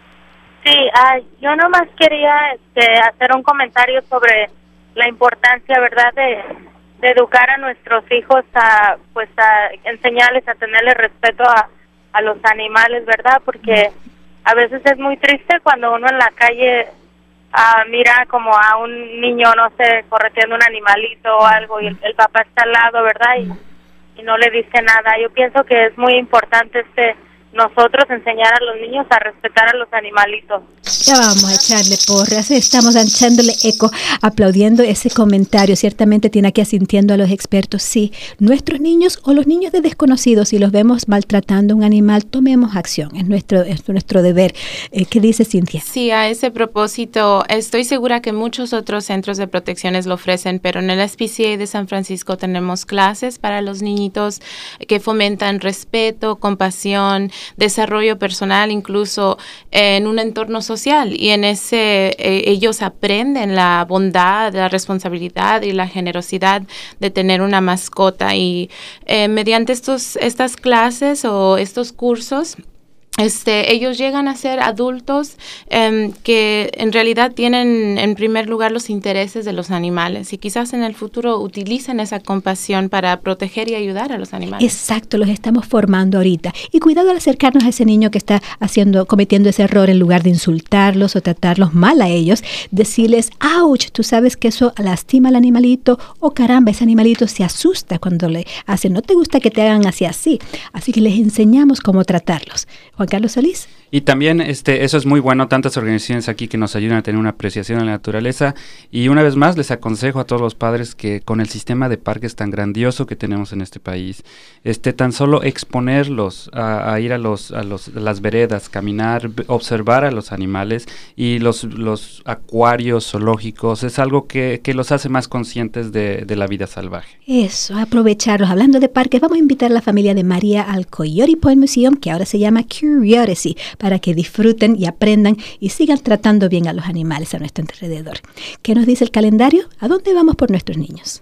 Sí, uh, yo nomás quería este, hacer un comentario sobre la importancia, ¿verdad?, de, de educar a nuestros hijos, a pues a enseñarles a tenerle respeto a, a los animales, ¿verdad? Porque a veces es muy triste cuando uno en la calle uh, mira como a un niño, no sé, correteando un animalito o algo y el, el papá está al lado, ¿verdad? Y y no le dice nada. Yo pienso que es muy importante este nosotros enseñar a los niños a respetar a los animalitos. Ya vamos a echarle porras, estamos echándole eco, aplaudiendo ese comentario. Ciertamente tiene aquí asintiendo a los expertos. Sí, nuestros niños o los niños de desconocidos, si los vemos maltratando a un animal, tomemos acción, es nuestro, es nuestro deber. Eh, ¿Qué dice Cintia? Sí, a ese propósito, estoy segura que muchos otros centros de protecciones lo ofrecen, pero en el S P C A de San Francisco tenemos clases para los niñitos que fomentan respeto, compasión, desarrollo personal, incluso en un entorno social, y en ese eh, ellos aprenden la bondad, la responsabilidad y la generosidad de tener una mascota, y eh, mediante estos estas clases o estos cursos Este, ellos llegan a ser adultos eh, que en realidad tienen en primer lugar los intereses de los animales y quizás en el futuro utilicen esa compasión para proteger y ayudar a los animales. Exacto, los estamos formando ahorita. Y cuidado al acercarnos a ese niño que está haciendo, cometiendo ese error, en lugar de insultarlos o tratarlos mal a ellos, decirles, ouch, tú sabes que eso lastima al animalito, o caramba, ese animalito se asusta cuando le hacen, no te gusta que te hagan así así. Así que les enseñamos cómo tratarlos. Juan Carlos Solís. Y también este eso es muy bueno, tantas organizaciones aquí que nos ayudan a tener una apreciación de la naturaleza, y una vez más les aconsejo a todos los padres que con el sistema de parques tan grandioso que tenemos en este país, este tan solo exponerlos a, a ir a los a los a las veredas, caminar, observar a los animales y los los acuarios zoológicos es algo que, que los hace más conscientes de, de la vida salvaje. Eso, aprovecharlos. Hablando de parques, vamos a invitar a la familia de María al Coyote Point Museum, que ahora se llama Curiosity, para que disfruten y aprendan y sigan tratando bien a los animales a nuestro alrededor. ¿Qué nos dice el calendario? ¿A dónde vamos por nuestros niños?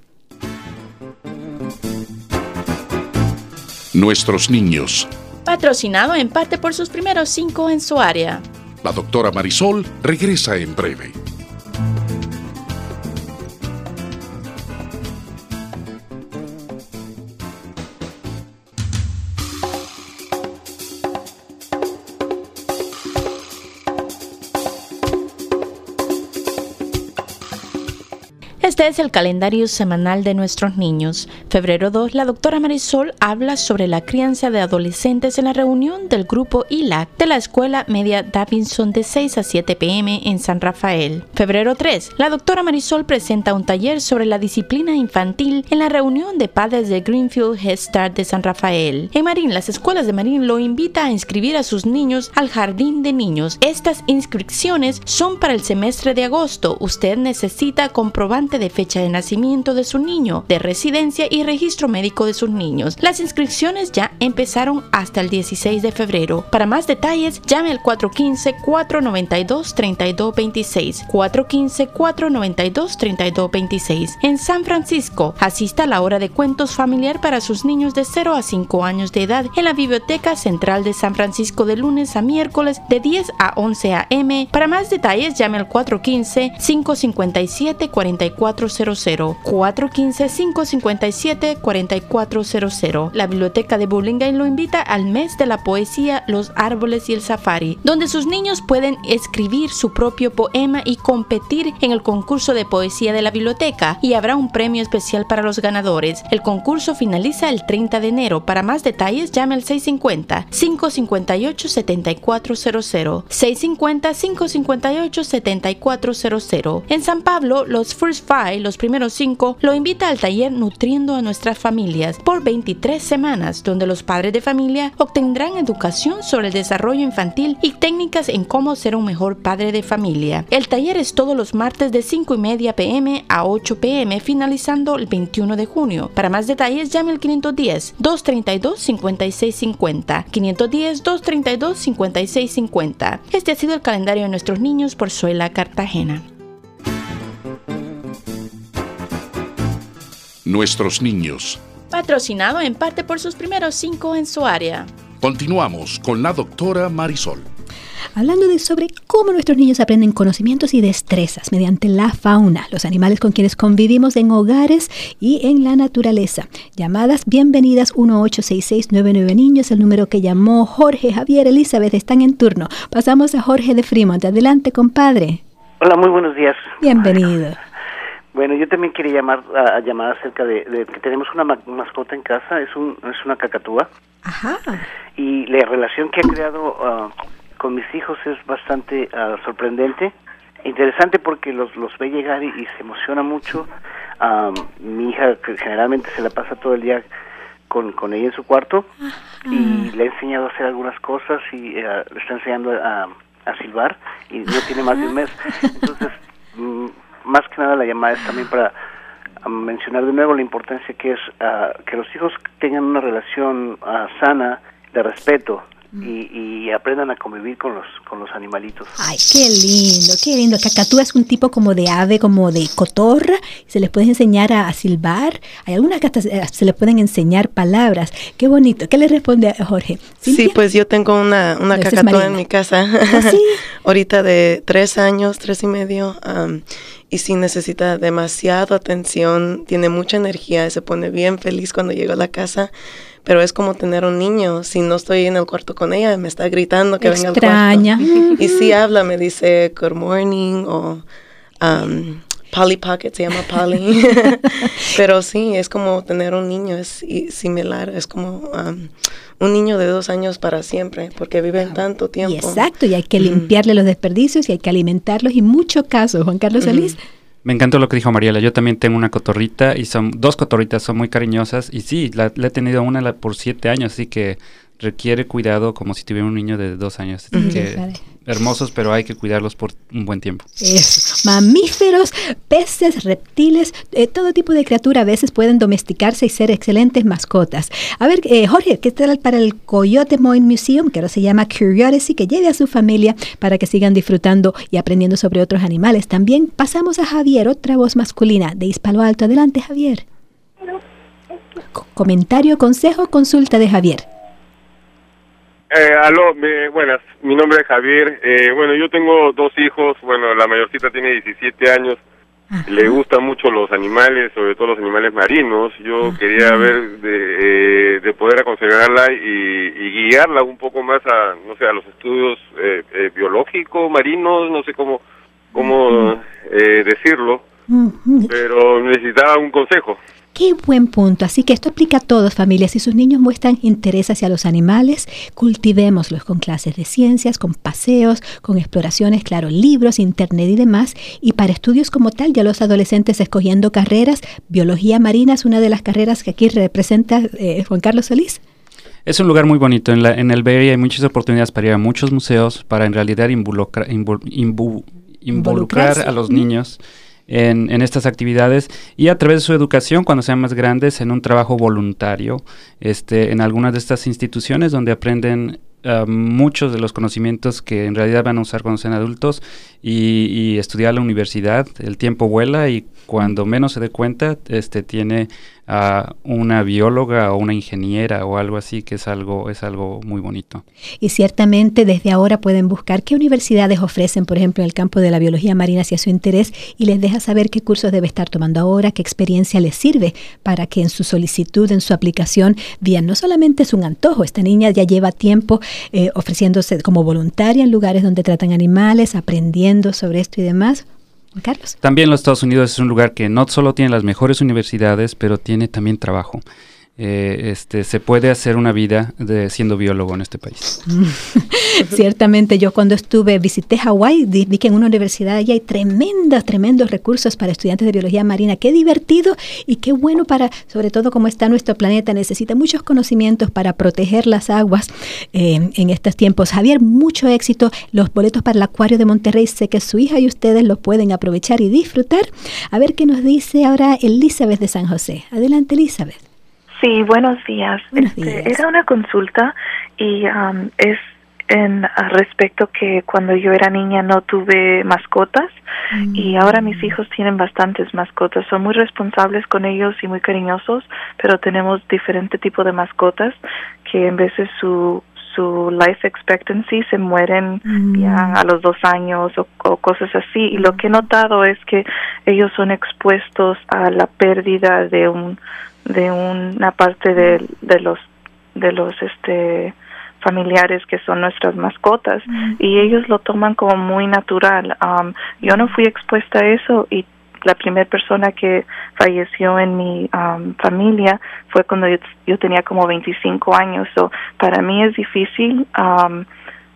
Nuestros niños. Patrocinado en parte por sus primeros cinco en su área. La doctora Marisol regresa en breve. Este es el calendario semanal de nuestros niños. Febrero dos, la doctora Marisol habla sobre la crianza de adolescentes en la reunión del grupo I L A C de la Escuela Media Davidson de seis a siete p m en San Rafael. Febrero tres, la doctora Marisol presenta un taller sobre la disciplina infantil en la reunión de padres de Greenfield Head Start de San Rafael. En Marín, las escuelas de Marín lo invita a inscribir a sus niños al jardín de niños. Estas inscripciones son para el semestre de agosto. Usted necesita comprobante de fecha de nacimiento de su niño, de residencia y registro médico de sus niños. Las inscripciones ya empezaron hasta el dieciséis de febrero. Para más detalles, llame al cuatro uno cinco, cuatro nueve dos, tres dos dos seis, cuatro uno cinco, cuatro nueve dos, tres dos dos seis. En San Francisco, asista a la hora de cuentos familiar para sus niños de cero a cinco años de edad en la Biblioteca Central de San Francisco de lunes a miércoles de diez a once a m Para más detalles, llame al cuatro uno cinco, cinco cinco siete, cuatro cuatro cero cero, cuatro uno cinco, cinco cinco siete, cuatro cuatro cero cero. La Biblioteca de Burlingame lo invita al mes de la poesía Los Árboles y el Safari, donde sus niños pueden escribir su propio poema y competir en el concurso de poesía de la biblioteca, y habrá un premio especial para los ganadores. El concurso finaliza el treinta de enero. Para más detalles, llame al seis cinco cero, cinco cinco ocho, siete cuatro cero cero, seis cinco cero, cinco cinco ocho, siete cuatro cero cero. En San Pablo, los First Five, los primeros cinco, lo invita al taller Nutriendo a nuestras familias por veintitrés semanas, donde los padres de familia obtendrán educación sobre el desarrollo infantil y técnicas en cómo ser un mejor padre de familia. El taller es todos los martes de cinco y media p m a ocho p m, finalizando el veintiuno de junio. Para más detalles, llame al quinientos diez, dos treinta y dos, cincuenta y seis cincuenta, quinientos diez, dos treinta y dos, cincuenta y seis cincuenta. Este ha sido el calendario de nuestros niños por Zoila Cartagena. Nuestros niños. Patrocinado en parte por sus primeros cinco en su área. Continuamos con la doctora Marisol. Hablando de sobre cómo nuestros niños aprenden conocimientos y destrezas mediante la fauna, los animales con quienes convivimos en hogares y en la naturaleza. Llamadas bienvenidas uno ocho seis seis nueve nueve niños, el número que llamó Jorge, Javier, Elizabeth, están en turno. Pasamos a Jorge de Fremont. Adelante, compadre. Hola, muy buenos días. Bienvenido. Bueno, yo también quería llamar a, a llamar acerca de, de que tenemos una ma- mascota en casa, es un es una cacatúa. Ajá. Y la relación que ha creado uh, con mis hijos es bastante uh, sorprendente, interesante porque los los ve llegar y, y se emociona mucho. Um, mi hija que generalmente se la pasa todo el día con, con ella en su cuarto. Ajá. Y le he enseñado a hacer algunas cosas y uh, le está enseñando a, a silbar y no tiene más de un mes. Entonces, mm, más que nada la llamada es también para uh, mencionar de nuevo la importancia que es uh, que los hijos tengan una relación uh, sana, de respeto, mm. y, y aprendan a convivir con los con los animalitos. Ay, qué lindo, qué lindo. Cacatúa es un tipo como de ave, como de cotorra, se les puede enseñar a, a silbar. Hay algunas que hasta se les pueden enseñar palabras. Qué bonito. ¿Qué le responde a Jorge? ¿Cintia? Sí, pues yo tengo una, una cacatúa en mi casa. ¿Ah, sí? Ahorita de tres años, tres y medio. Um, y sí necesita demasiada atención, tiene mucha energía, se pone bien feliz cuando llega a la casa, pero es como tener un niño. Si no estoy en el cuarto con ella, me está gritando que venga al cuarto. Extraña. Y sí habla, me dice good morning o um, Polly Pocket, se llama Polly. Pero sí, es como tener un niño, es similar, es como um, un niño de dos años para siempre, porque viven tanto tiempo. Y exacto, y hay que limpiarle mm. los desperdicios y hay que alimentarlos, y mucho caso. Juan Carlos Solís. Mm. Me encantó lo que dijo Mariela. Yo también tengo una cotorrita y son dos cotorritas, son muy cariñosas. Y sí, la, la he tenido una la, por siete años, así que requiere cuidado como si tuviera un niño de dos años. Así mm. que, hermosos, pero hay que cuidarlos por un buen tiempo. Eso. Mamíferos, peces, reptiles, eh, todo tipo de criatura a veces pueden domesticarse y ser excelentes mascotas. A ver, eh, Jorge, ¿qué tal para el Coyote Moine Museum, que ahora se llama Curiosity, que lleve a su familia para que sigan disfrutando y aprendiendo sobre otros animales? También pasamos a Javier, otra voz masculina de East Palo Alto. Adelante, Javier. C- comentario, consejo, consulta de Javier. Eh, aló, me, buenas, mi nombre es Javier. Eh, bueno, yo tengo dos hijos. Bueno, la mayorcita tiene diecisiete años. Ajá. Le gustan mucho los animales, sobre todo los animales marinos. Yo Ajá. quería ver de, eh, de poder aconsejarla y, y guiarla un poco más a, no sé, a los estudios eh, eh, biológicos, marinos, no sé cómo, cómo eh, decirlo. Uh-huh. Pero necesitaba un consejo. Qué buen punto. Así que esto aplica a todos, familias. Si sus niños muestran interés hacia los animales, cultivémoslos con clases de ciencias, con paseos, con exploraciones, claro, libros, internet y demás. Y para estudios como tal, ya los adolescentes escogiendo carreras, biología marina es una de las carreras que aquí representa eh, Juan Carlos Solís. Es un lugar muy bonito. En, la, en el Bay Area hay muchas oportunidades para ir a muchos museos, para en realidad involucra, invu, invu, involucrar a los niños En, en estas actividades y a través de su educación cuando sean más grandes en un trabajo voluntario este, en algunas de estas instituciones donde aprenden uh, muchos de los conocimientos que en realidad van a usar cuando sean adultos y, y estudiar la universidad. El tiempo vuela y cuando menos se dé cuenta este, tiene a uh, una bióloga o una ingeniera o algo así, que es algo, es algo muy bonito. Y ciertamente desde ahora pueden buscar qué universidades ofrecen, por ejemplo, en el campo de la biología marina hacia su interés y les deja saber qué cursos debe estar tomando ahora, qué experiencia les sirve para que en su solicitud, en su aplicación, digan, no solamente es un antojo, esta niña ya lleva tiempo eh, ofreciéndose como voluntaria en lugares donde tratan animales, aprendiendo sobre esto y demás. Carlos. También los Estados Unidos es un lugar que no solo tiene las mejores universidades, pero tiene también trabajo. Eh, este, se puede hacer una vida de siendo biólogo en este país. Ciertamente, yo cuando estuve, visité Hawái, vi que en una universidad allí hay tremendos, tremendos recursos para estudiantes de biología marina. Qué divertido y qué bueno para, sobre todo como está nuestro planeta, necesita muchos conocimientos para proteger las aguas eh, en estos tiempos. Javier, mucho éxito. Los boletos para el Acuario de Monterrey, sé que su hija y ustedes los pueden aprovechar y disfrutar. A ver qué nos dice ahora Elizabeth de San José. Adelante, Elizabeth. Sí, buenos días. Buenos este, días. Era una consulta y um, es en a respecto que cuando yo era niña no tuve mascotas mm. y ahora mis hijos tienen bastantes mascotas. Son muy responsables con ellos y muy cariñosos, pero tenemos diferente tipo de mascotas que en veces su su life expectancy se mueren mm. ya a los dos años o, o cosas así. Y lo que he notado es que ellos son expuestos a la pérdida de un de una parte de, de los de los este familiares que son nuestras mascotas mm. y ellos lo toman como muy natural. Um, yo no fui expuesta a eso y la primera persona que falleció en mi um, familia fue cuando yo, yo tenía como veinticinco años. So, para mí es difícil um,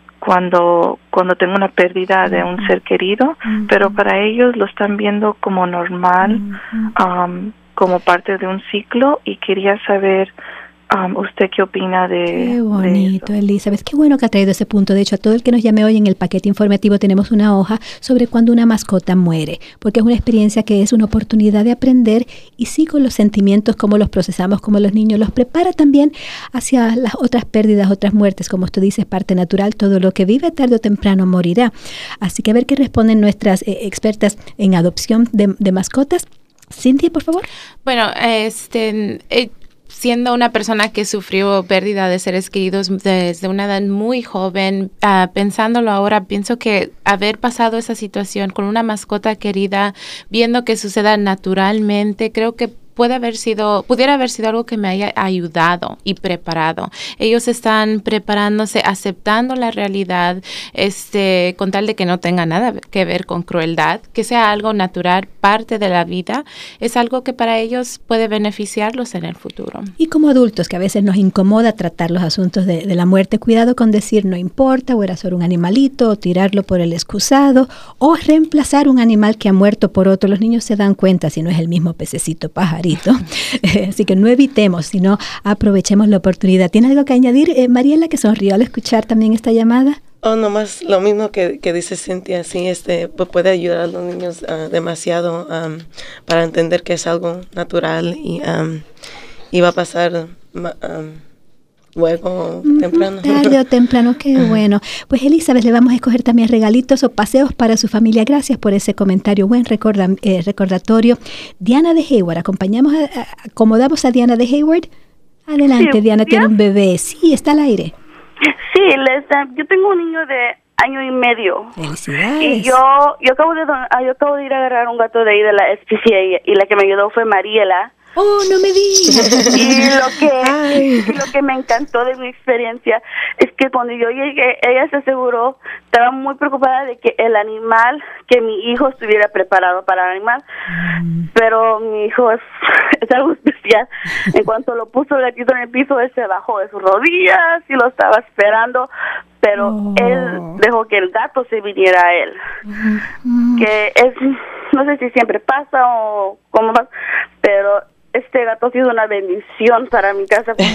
cuando cuando tengo una pérdida de un ser querido, mm. pero para ellos lo están viendo como normal, mm. um, como parte de un ciclo, y quería saber um, usted qué opina de Qué bonito, de Elizabeth. Qué bueno que ha traído ese punto. De hecho, a todo el que nos llame hoy en el paquete informativo tenemos una hoja sobre cuando una mascota muere, porque es una experiencia que es una oportunidad de aprender y sí con los sentimientos, cómo los procesamos, cómo los niños los prepara también hacia las otras pérdidas, otras muertes. Como tú dices, parte natural, todo lo que vive tarde o temprano morirá. Así que a ver qué responden nuestras eh, expertas en adopción de, de mascotas. Cintia, por favor. Bueno, este, eh, siendo una persona que sufrió pérdida de seres queridos desde una edad muy joven, uh, pensándolo ahora, pienso que haber pasado esa situación con una mascota querida, viendo que suceda naturalmente, creo que puede haber sido, pudiera haber sido algo que me haya ayudado y preparado. Ellos están preparándose, aceptando la realidad, este, con tal de que no tenga nada que ver con crueldad, que sea algo natural, parte de la vida, es algo que para ellos puede beneficiarlos en el futuro. Y como adultos, que a veces nos incomoda tratar los asuntos de, de la muerte, cuidado con decir no importa, o era solo un animalito, o tirarlo por el excusado, o reemplazar un animal que ha muerto por otro. Los niños se dan cuenta si no es el mismo pececito pajarito. Así que no evitemos, sino aprovechemos la oportunidad. ¿Tiene algo que añadir, eh, Mariela, que sonrió al escuchar también esta llamada? Oh, nomás lo mismo que, que dice Cintia, sí, este, pues puede ayudar a los niños uh, demasiado um, para entender que es algo natural y, um, y va a pasar um, luego, uh-huh, temprano. Tarde o temprano, qué uh-huh. bueno. Pues Elizabeth, le vamos a escoger también regalitos o paseos para su familia. Gracias por ese comentario, buen recorda, eh, recordatorio. Diana de Hayward, acompañamos, a, a, acomodamos a Diana de Hayward. Adelante, sí, Diana, ¿ya? Tiene un bebé. Sí, está al aire. Sí, les, uh, yo tengo un niño de año y medio. Felicidades. Y yo, yo acabo de, yo acabo de ir a agarrar un gato de ahí de la S P C A y, y la que me ayudó fue Mariela. Oh, no me digas. Y lo que y lo que me encantó de mi experiencia es que cuando yo llegué, ella se aseguró, estaba muy preocupada de que el animal, que mi hijo estuviera preparado para el animal, mm. pero mi hijo es, es algo especial. En cuanto lo puso el gatito en el piso, él se bajó de sus rodillas y lo estaba esperando, pero oh. él dejó que el gato se viniera a él. Mm. Que es, no sé si siempre pasa o cómo pasa, pero este gato ha sido una bendición para mi casa porque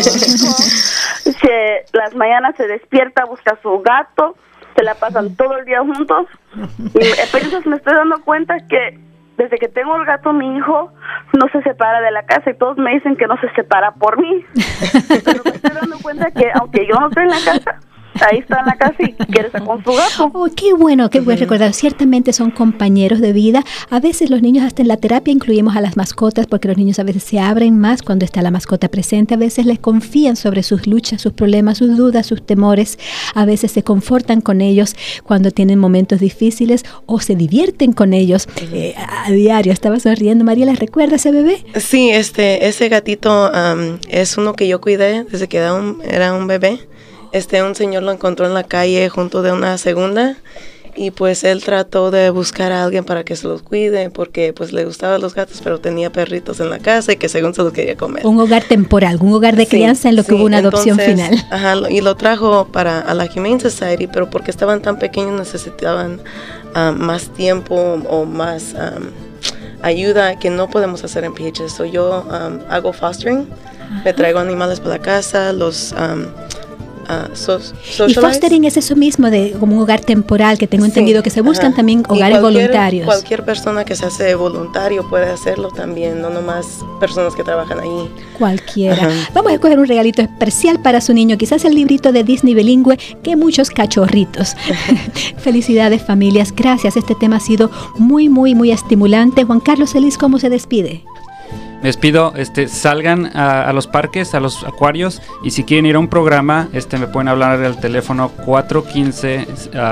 se, las mañanas se despierta, busca a su gato, se la pasan todo el día juntos y apenas me estoy dando cuenta que desde que tengo el gato mi hijo no se separa de la casa y todos me dicen que no se separa por mí, pero me estoy dando cuenta que aunque yo no estoy en la casa, ahí está en la casa y quiere estar con su gato. Oh, qué bueno, qué bueno recordar. Ciertamente son compañeros de vida. A veces los niños, hasta en la terapia, incluimos a las mascotas porque los niños a veces se abren más cuando está la mascota presente. A veces les confían sobre sus luchas, sus problemas, sus dudas, sus temores. A veces se confortan con ellos cuando tienen momentos difíciles o se divierten con ellos eh, a diario. Estaba sonriendo. Mariela, ¿recuerda ese bebé? Sí, este, ese gatito um, es uno que yo cuidé desde que era un, era un bebé. Este, un señor lo encontró en la calle junto de una segunda y pues él trató de buscar a alguien para que se los cuide porque pues le gustaban los gatos, pero tenía perritos en la casa y que según se los quería comer. Un hogar temporal, un hogar de sí, crianza en lo que sí, hubo una adopción entonces, final. Ajá, lo, y lo trajo para a la Humane Society, pero porque estaban tan pequeños necesitaban um, más tiempo o más um, ayuda que no podemos hacer en P H S. So yo um, hago fostering, ajá. me traigo animales para la casa, los... Um, Uh, so, y fostering es eso mismo de como un hogar temporal que tengo sí, entendido que se buscan ajá. también hogares cualquier, voluntarios. Cualquier persona que se hace voluntario puede hacerlo también, no nomás personas que trabajan ahí. Cualquiera. Ajá. Vamos a escoger un regalito especial para su niño, quizás el librito de Disney bilingüe que muchos cachorritos. Felicidades familias, gracias. Este tema ha sido muy muy muy estimulante. Juan Carlos Celis, ¿cómo se despide? Les pido, este, salgan a, a los parques, a los acuarios, y si quieren ir a un programa, este, me pueden hablar al teléfono cuatro uno cinco,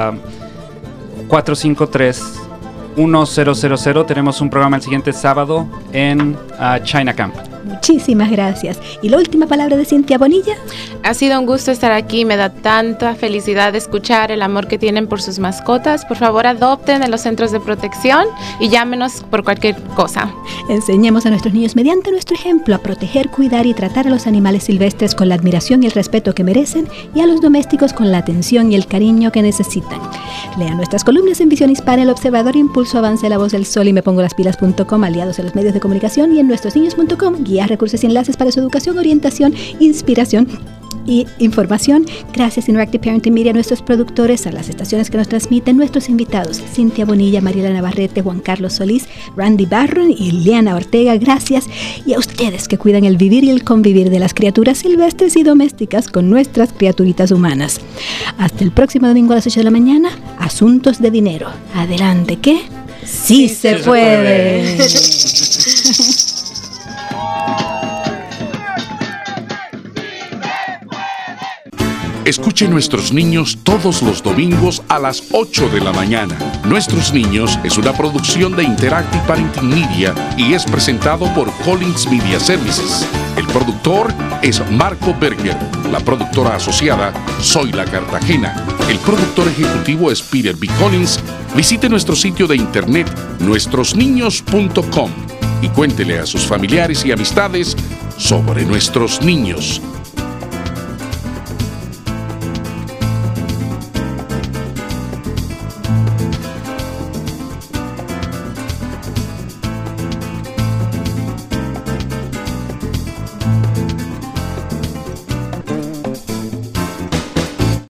cuatro cinco tres, uno cero cero cero. Tenemos un programa el siguiente sábado en uh, China Camp. Muchísimas gracias. ¿Y la última palabra de Cintia Bonilla? Ha sido un gusto estar aquí. Me da tanta felicidad escuchar el amor que tienen por sus mascotas. Por favor, adopten en los centros de protección y llámenos por cualquier cosa. Enseñemos a nuestros niños mediante nuestro ejemplo a proteger, cuidar y tratar a los animales silvestres con la admiración y el respeto que merecen y a los domésticos con la atención y el cariño que necesitan. Lean nuestras columnas en Visión Hispana, El Observador, Impulso, Avance, La Voz del Sol y me pongo las pilas punto com, aliados en los medios de comunicación y en nuestros niños punto com, guías, recursos y enlaces para su educación, orientación, inspiración y información. Gracias Interactive Parenting Media, a nuestros productores, a las estaciones que nos transmiten, nuestros invitados, Cintia Bonilla, Mariela Navarrete, Juan Carlos Solís, Randy Barron y Liana Ortega. Gracias. Y a ustedes que cuidan el vivir y el convivir de las criaturas silvestres y domésticas con nuestras criaturitas humanas. Hasta el próximo domingo a las ocho de la mañana, Asuntos de Dinero. Adelante, ¿qué? ¡Sí, sí se, se puede! puede. Escuche Nuestros Niños todos los domingos a las ocho de la mañana. Nuestros Niños es una producción de Interactive Parenting Media y es presentado por Collins Media Services. El productor es Marco Berger. La productora asociada, Soy La Cartagena. El productor ejecutivo es Peter B. Collins. Visite nuestro sitio de internet nuestros niños punto com y cuéntele a sus familiares y amistades sobre nuestros niños.